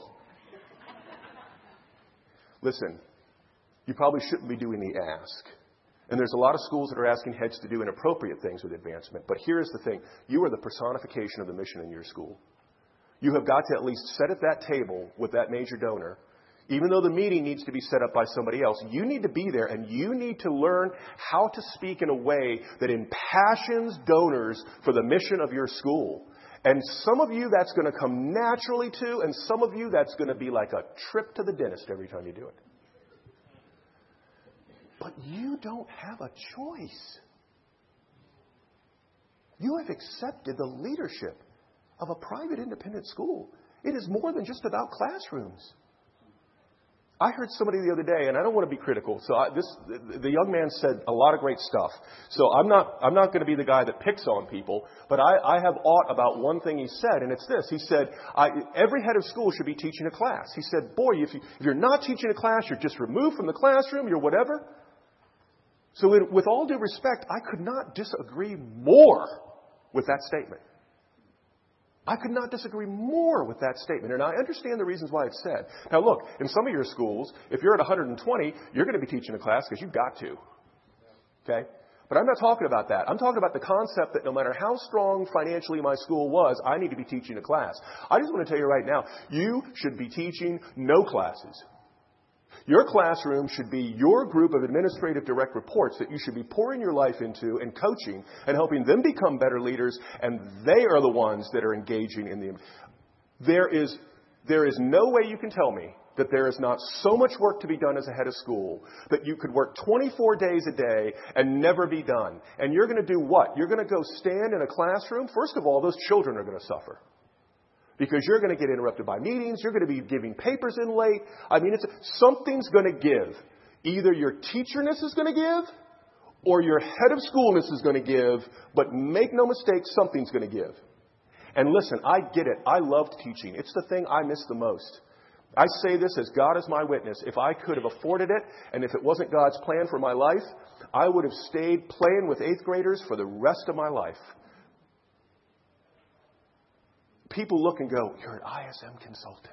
Listen, you probably shouldn't be doing the ask. And there's a lot of schools that are asking heads to do inappropriate things with advancement. But here's the thing. You are the personification of the mission in your school. You have got to at least sit at that table with that major donor. Even though the meeting needs to be set up by somebody else, you need to be there and you need to learn how to speak in a way that impassions donors for the mission of your school. And some of you that's going to come naturally to, and some of you that's going to be like a trip to the dentist every time you do it. But you don't have a choice. You have accepted the leadership of a private independent school. It is more than just about classrooms. I heard somebody the other day, and I don't want to be critical. So the young man said a lot of great stuff. So I'm not going to be the guy that picks on people, but I have aught about one thing he said, and it's this. He said, every head of school should be teaching a class. He said, boy, if you're not teaching a class, you're just removed from the classroom, you're whatever. So with all due respect, I could not disagree more with that statement. I could not disagree more with that statement. And I understand the reasons why it's said. Now, look, in some of your schools, if you're at 120, you're going to be teaching a class because you've got to. Okay? But I'm not talking about that. I'm talking about the concept that no matter how strong financially my school was, I need to be teaching a class. I just want to tell you right now, you should be teaching no classes. Your classroom should be your group of administrative direct reports that you should be pouring your life into and coaching and helping them become better leaders, and they are the ones that are engaging in the... There is no way you can tell me that there is not so much work to be done as a head of school that you could work 24 days a day and never be done. And you're going to do what? You're going to go stand in a classroom? First of all, those children are going to suffer. Because you're going to get interrupted by meetings. You're going to be giving papers in late. I mean, something's going to give. Either your teacherness is going to give or your head of schoolness is going to give. But make no mistake, something's going to give. And listen, I get it. I loved teaching. It's the thing I miss the most. I say this as God is my witness. If I could have afforded it and if it wasn't God's plan for my life, I would have stayed playing with 8th graders for the rest of my life. People look and go, you're an ISM consultant.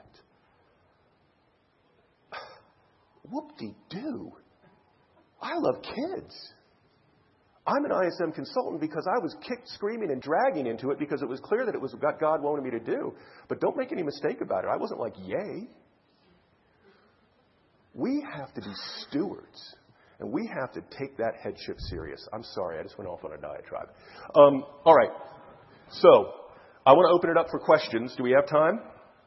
Whoop-de-doo. I love kids. I'm an ISM consultant because I was kicked, screaming, and dragging into it because it was clear that it was what God wanted me to do. But don't make any mistake about it. I wasn't like, yay. We have to be stewards. And we have to take that headship serious. I'm sorry, I just went off on a diatribe. All right. So, I want to open it up for questions. Do we have time?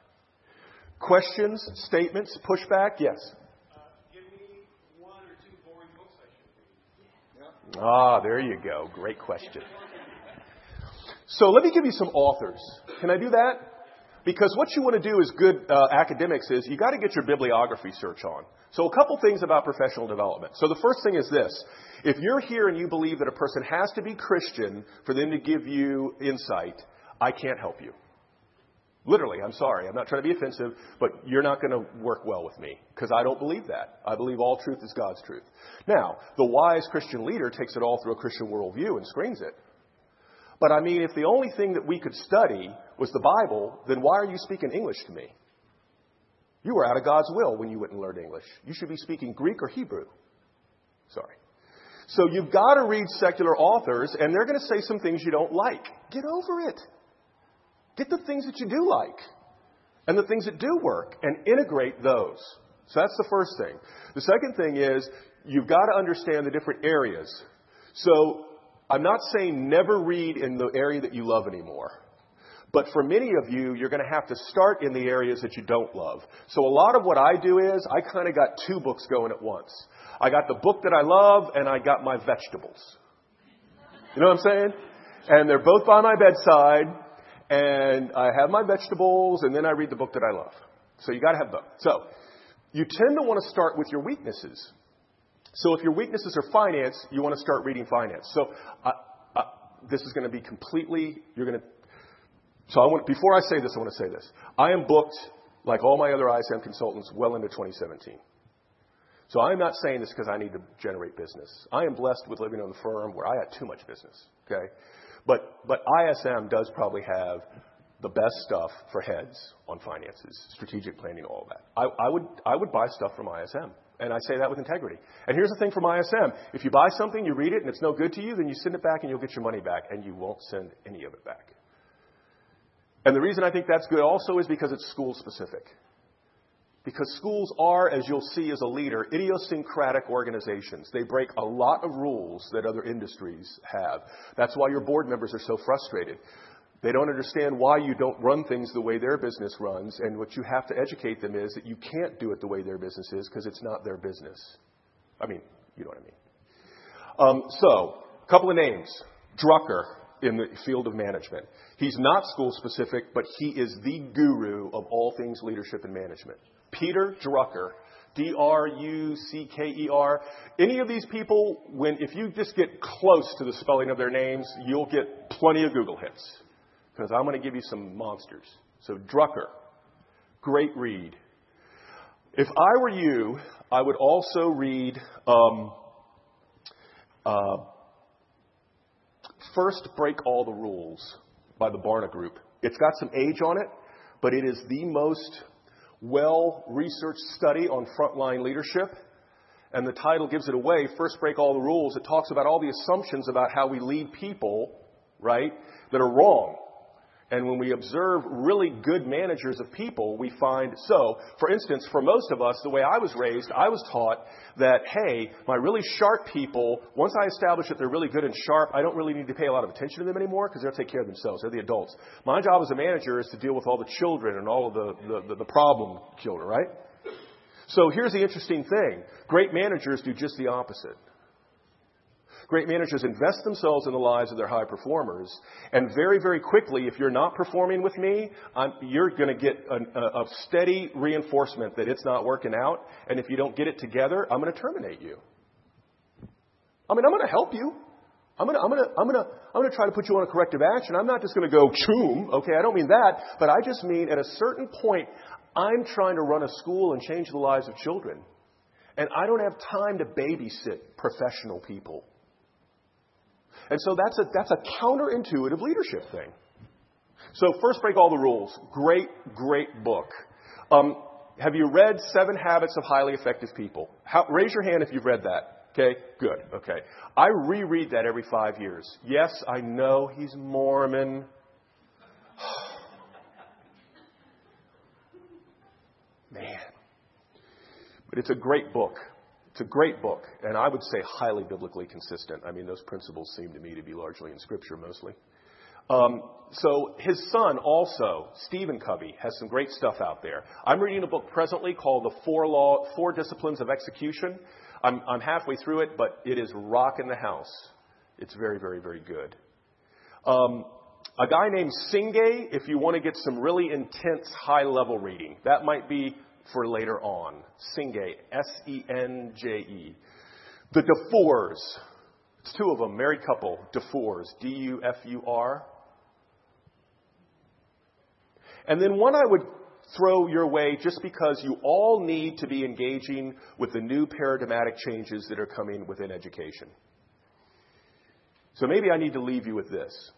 Questions, statements, pushback? Yes. Give me 1 or 2 boring books I should read. There you go. Great question. So let me give you some authors. Can I do that? Because what you want to do as good academics is you got to get your bibliography search on. So a couple things about professional development. So the first thing is this. If you're here and you believe that a person has to be Christian for them to give you insight, I can't help you. Literally, I'm sorry. I'm not trying to be offensive, but you're not going to work well with me because I don't believe that. I believe all truth is God's truth. Now, the wise Christian leader takes it all through a Christian worldview and screens it. But I mean, if the only thing that we could study was the Bible, then why are you speaking English to me? You were out of God's will when you went and learned English. You should be speaking Greek or Hebrew. Sorry. So you've got to read secular authors, and they're going to say some things you don't like. Get over it. Get the things that you do like and the things that do work and integrate those. So that's the first thing. The second thing is you've got to understand the different areas. So I'm not saying never read in the area that you love anymore. But for many of you, you're going to have to start in the areas that you don't love. So a lot of what I do is I kind of got 2 books going at once. I got the book that I love and I got my vegetables. You know what I'm saying? And they're both by my bedside. And I have my vegetables, and then I read the book that I love. So you got to have both. So you tend to want to start with your weaknesses. So if your weaknesses are finance, you want to start reading finance. So this is going to be completely, before I say this, I want to say this. I am booked, like all my other ISM consultants, well into 2017. So I'm not saying this because I need to generate business. I am blessed with living on a firm where I got too much business. Okay. But ISM does probably have the best stuff for heads on finances, strategic planning, all of that. I would buy stuff from ISM, and I say that with integrity. And here's the thing from ISM. If you buy something, you read it, and it's no good to you, then you send it back and you'll get your money back, and you won't send any of it back. And the reason I think that's good also is because it's school specific. Because schools are, as you'll see as a leader, idiosyncratic organizations. They break a lot of rules that other industries have. That's why your board members are so frustrated. They don't understand why you don't run things the way their business runs. And what you have to educate them is that you can't do it the way their business is because it's not their business. I mean, You know what I mean? So, a couple of names. Drucker in the field of management. He's not school specific, but he is the guru of all things leadership and management. Peter Drucker, D-R-U-C-K-E-R. Any of these people, if you just get close to the spelling of their names, you'll get plenty of Google hits. Because I'm going to give you some monsters. So Drucker, great read. If I were you, I would also read First Break All the Rules by the Barna Group. It's got some age on it, but it is the most well-researched study on frontline leadership. And the title gives it away, First Break All the Rules. It talks about all the assumptions about how we lead people, right, that are wrong. And when we observe really good managers of people, we find, for instance, for most of us, the way I was raised, I was taught that, hey, my really sharp people, once I establish that they're really good and sharp, I don't really need to pay a lot of attention to them anymore because they'll take care of themselves. They're the adults. My job as a manager is to deal with all the children and all of the problem children, right? So here's the interesting thing. Great managers do just the opposite. Great managers invest themselves in the lives of their high performers. And very, very quickly, if you're not performing with me, you're going to get a steady reinforcement that it's not working out. And if you don't get it together, I'm going to terminate you. I mean, I'm going to help you. I'm going to try to put you on a corrective action. I'm not just going to go choom. Okay, I don't mean that. But I just mean at a certain point, I'm trying to run a school and change the lives of children. And I don't have time to babysit professional people. And so that's a counterintuitive leadership thing. So First Break All the Rules. Great, great book. Have you read 7 Habits of Highly Effective People? Raise your hand if you've read that. Okay, good. Okay. I reread that every 5 years. Yes, I know he's Mormon. Man. But it's a great book. It's a great book, and I would say highly biblically consistent. I mean, those principles seem to me to be largely in Scripture mostly. So his son also, Stephen Covey, has some great stuff out there. I'm reading a book presently called The 4 Disciplines of Execution. I'm halfway through it, but it is rocking the house. It's very, very, very good. A guy named Senge, if you want to get some really intense high-level reading. That might be for later on. Senge, S-E-N-J-E. The Dufurs. It's 2 of them, married couple. Dufurs, D-U-F-U-R. And then one I would throw your way just because you all need to be engaging with the new paradigmatic changes that are coming within education. So maybe I need to leave you with this.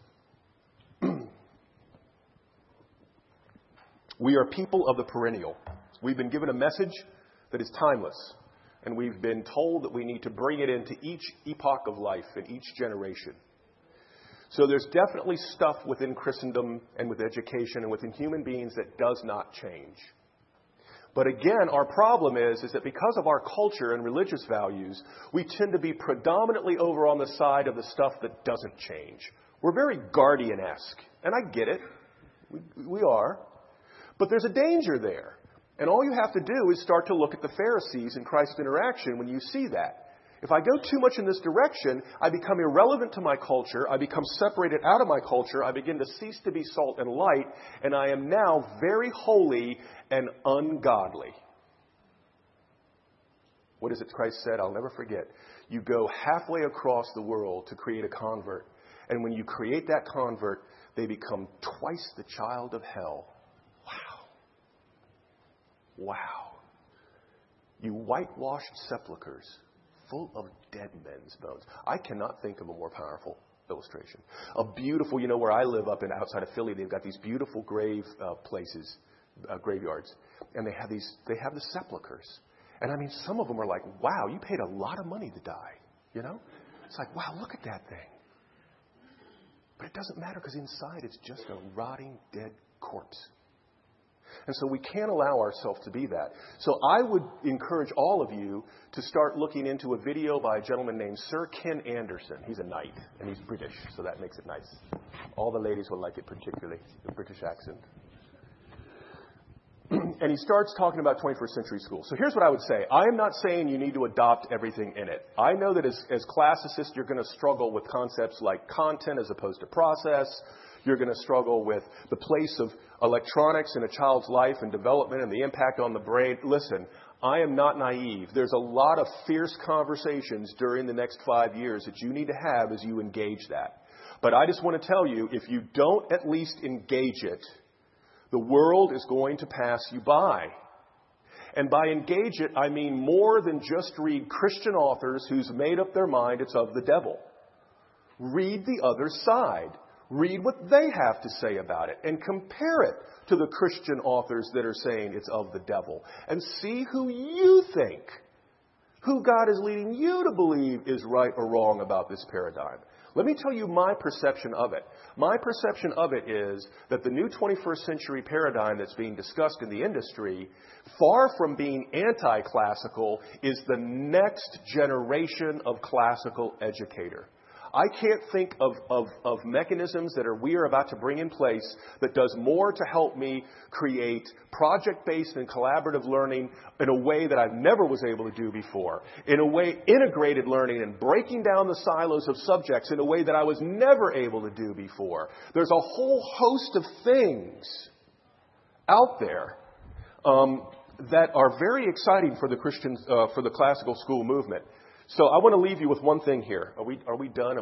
We are people of the perennial. We've been given a message that is timeless, and we've been told that we need to bring it into each epoch of life and each generation. So there's definitely stuff within Christendom and with education and within human beings that does not change. But again, our problem is that because of our culture and religious values, we tend to be predominantly over on the side of the stuff that doesn't change. We're very guardian-esque, and I get it. We are. But there's a danger there. And all you have to do is start to look at the Pharisees and Christ's interaction when you see that. If I go too much in this direction, I become irrelevant to my culture. I become separated out of my culture. I begin to cease to be salt and light. And I am now very holy and ungodly. What is it Christ said? I'll never forget. You go halfway across the world to create a convert. And when you create that convert, they become twice the child of hell. Wow. You whitewashed sepulchres full of dead men's bones. I cannot think of a more powerful illustration. A beautiful, where I live up outside of Philly, they've got these beautiful grave places, graveyards. And they have the sepulchres. And I mean, some of them are like, wow, you paid a lot of money to die. It's like, wow, look at that thing. But it doesn't matter because inside it's just a rotting, dead corpse. And so we can't allow ourselves to be that. So I would encourage all of you to start looking into a video by a gentleman named Sir Ken Anderson. He's a knight, and he's British, so that makes it nice. All the ladies will like it particularly, the British accent. and he starts talking about 21st century schools. So here's what I would say. I am not saying you need to adopt everything in it. I know that as classicists, you're going to struggle with concepts like content as opposed to process. You're going to struggle with the place of electronics in a child's life and development and the impact on the brain. Listen, I am not naive. There's a lot of fierce conversations during the next 5 years that you need to have as you engage that. But I just want to tell you, if you don't at least engage it, the world is going to pass you by. And by engage it, I mean more than just read Christian authors who's made up their mind it's of the devil. Read the other side. Read what they have to say about it and compare it to the Christian authors that are saying it's of the devil. And see who you think, who God is leading you to believe is right or wrong about this paradigm. Let me tell you my perception of it. My perception of it is that the new 21st century paradigm that's being discussed in the industry, far from being anti-classical, is the next generation of classical educator. I can't think of mechanisms that we are about to bring in place that does more to help me create project-based and collaborative learning in a way that I never was able to do before. In a way, integrated learning and breaking down the silos of subjects in a way that I was never able to do before. There's a whole host of things out there that are very exciting for the Christians, for the classical school movement. So I want to leave you with one thing here. Are we done?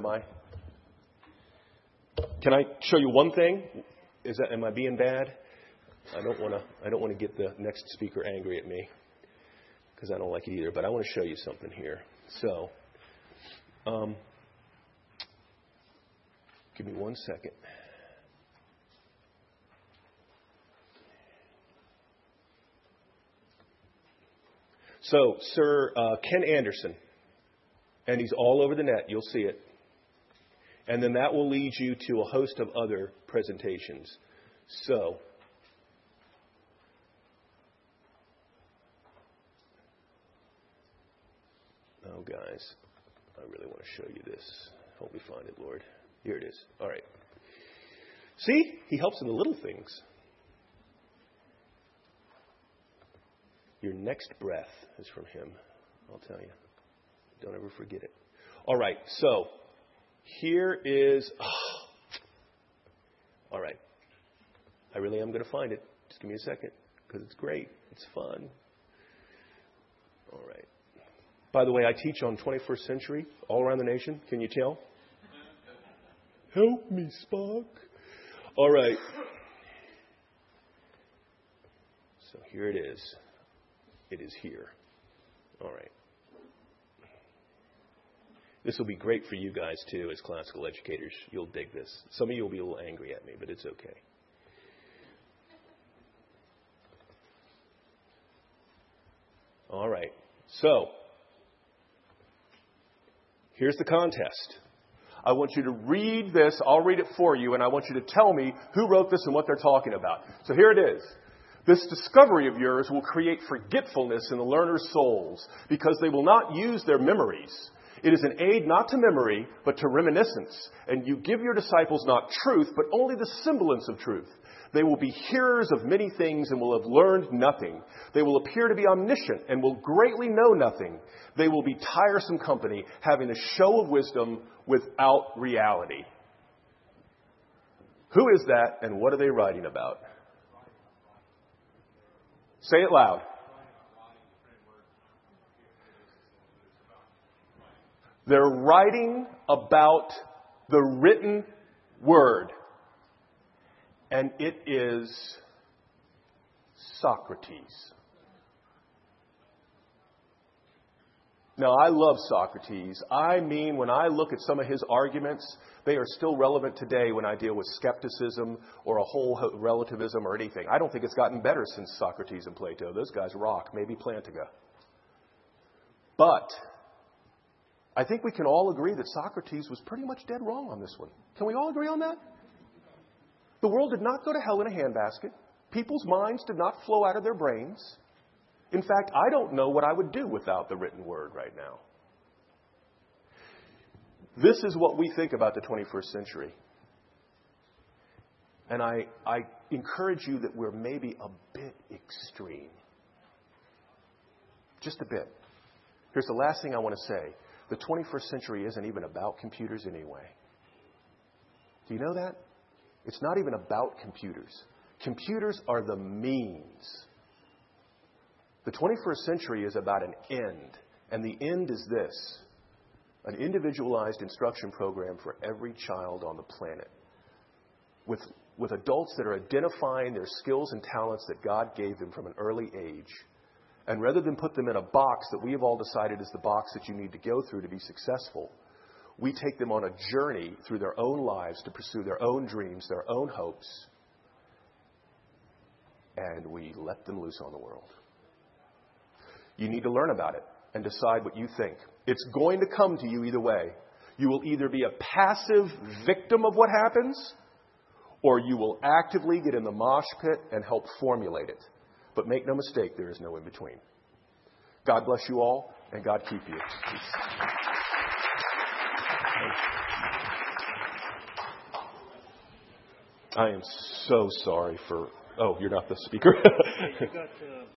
Can I show you one thing? Am I being bad? I don't want to get the next speaker angry at me because I don't like it either. But I want to show you something here. So, give me 1 second. So, Sir Ken Anderson. And he's all over the net. You'll see it. And then that will lead you to a host of other presentations. So, oh, guys, I really want to show you this. Help me find it, Lord. Here it is. All right. See? He helps in the little things. Your next breath is from him, I'll tell you. Don't ever forget it. All right, so here is... All right. I really am going to find it. Just give me a second, because it's great. It's fun. All right. By the way, I teach on 21st century all around the nation. Can you tell? Help me, Spock. All right. So here it is. It is here. All right. This will be great for you guys, too, as classical educators. You'll dig this. Some of you will be a little angry at me, but it's okay. All right. So, here's the contest. I want you to read this. I'll read it for you, and I want you to tell me who wrote this and what they're talking about. So here it is. This discovery of yours will create forgetfulness in the learner's souls because they will not use their memories. It is an aid not to memory, but to reminiscence. And you give your disciples not truth, but only the semblance of truth. They will be hearers of many things and will have learned nothing. They will appear to be omniscient and will greatly know nothing. They will be tiresome company, having a show of wisdom without reality. Who is that and what are they writing about? Say it loud. They're writing about the written word. And it is Socrates. Now, I love Socrates. I mean, when I look at some of his arguments, they are still relevant today when I deal with skepticism or a whole relativism or anything. I don't think it's gotten better since Socrates and Plato. Those guys rock. Maybe Plantinga. But I think we can all agree that Socrates was pretty much dead wrong on this one. Can we all agree on that? The world did not go to hell in a handbasket. People's minds did not flow out of their brains. In fact, I don't know what I would do without the written word right now. This is what we think about the 21st century. And I encourage you that we're maybe a bit extreme. Just a bit. Here's the last thing I want to say. The 21st century isn't even about computers anyway. Do you know that? It's not even about computers. Computers are the means. The 21st century is about an end. And the end is this: an individualized instruction program for every child on the planet. With adults that are identifying their skills and talents that God gave them from an early age. And rather than put them in a box that we have all decided is the box that you need to go through to be successful, we take them on a journey through their own lives to pursue their own dreams, their own hopes, and we let them loose on the world. You need to learn about it and decide what you think. It's going to come to you either way. You will either be a passive victim of what happens, or you will actively get in the mosh pit and help formulate it. But make no mistake, there is no in between. God bless you all, and God keep you. I am so sorry for... Oh, you're not the speaker.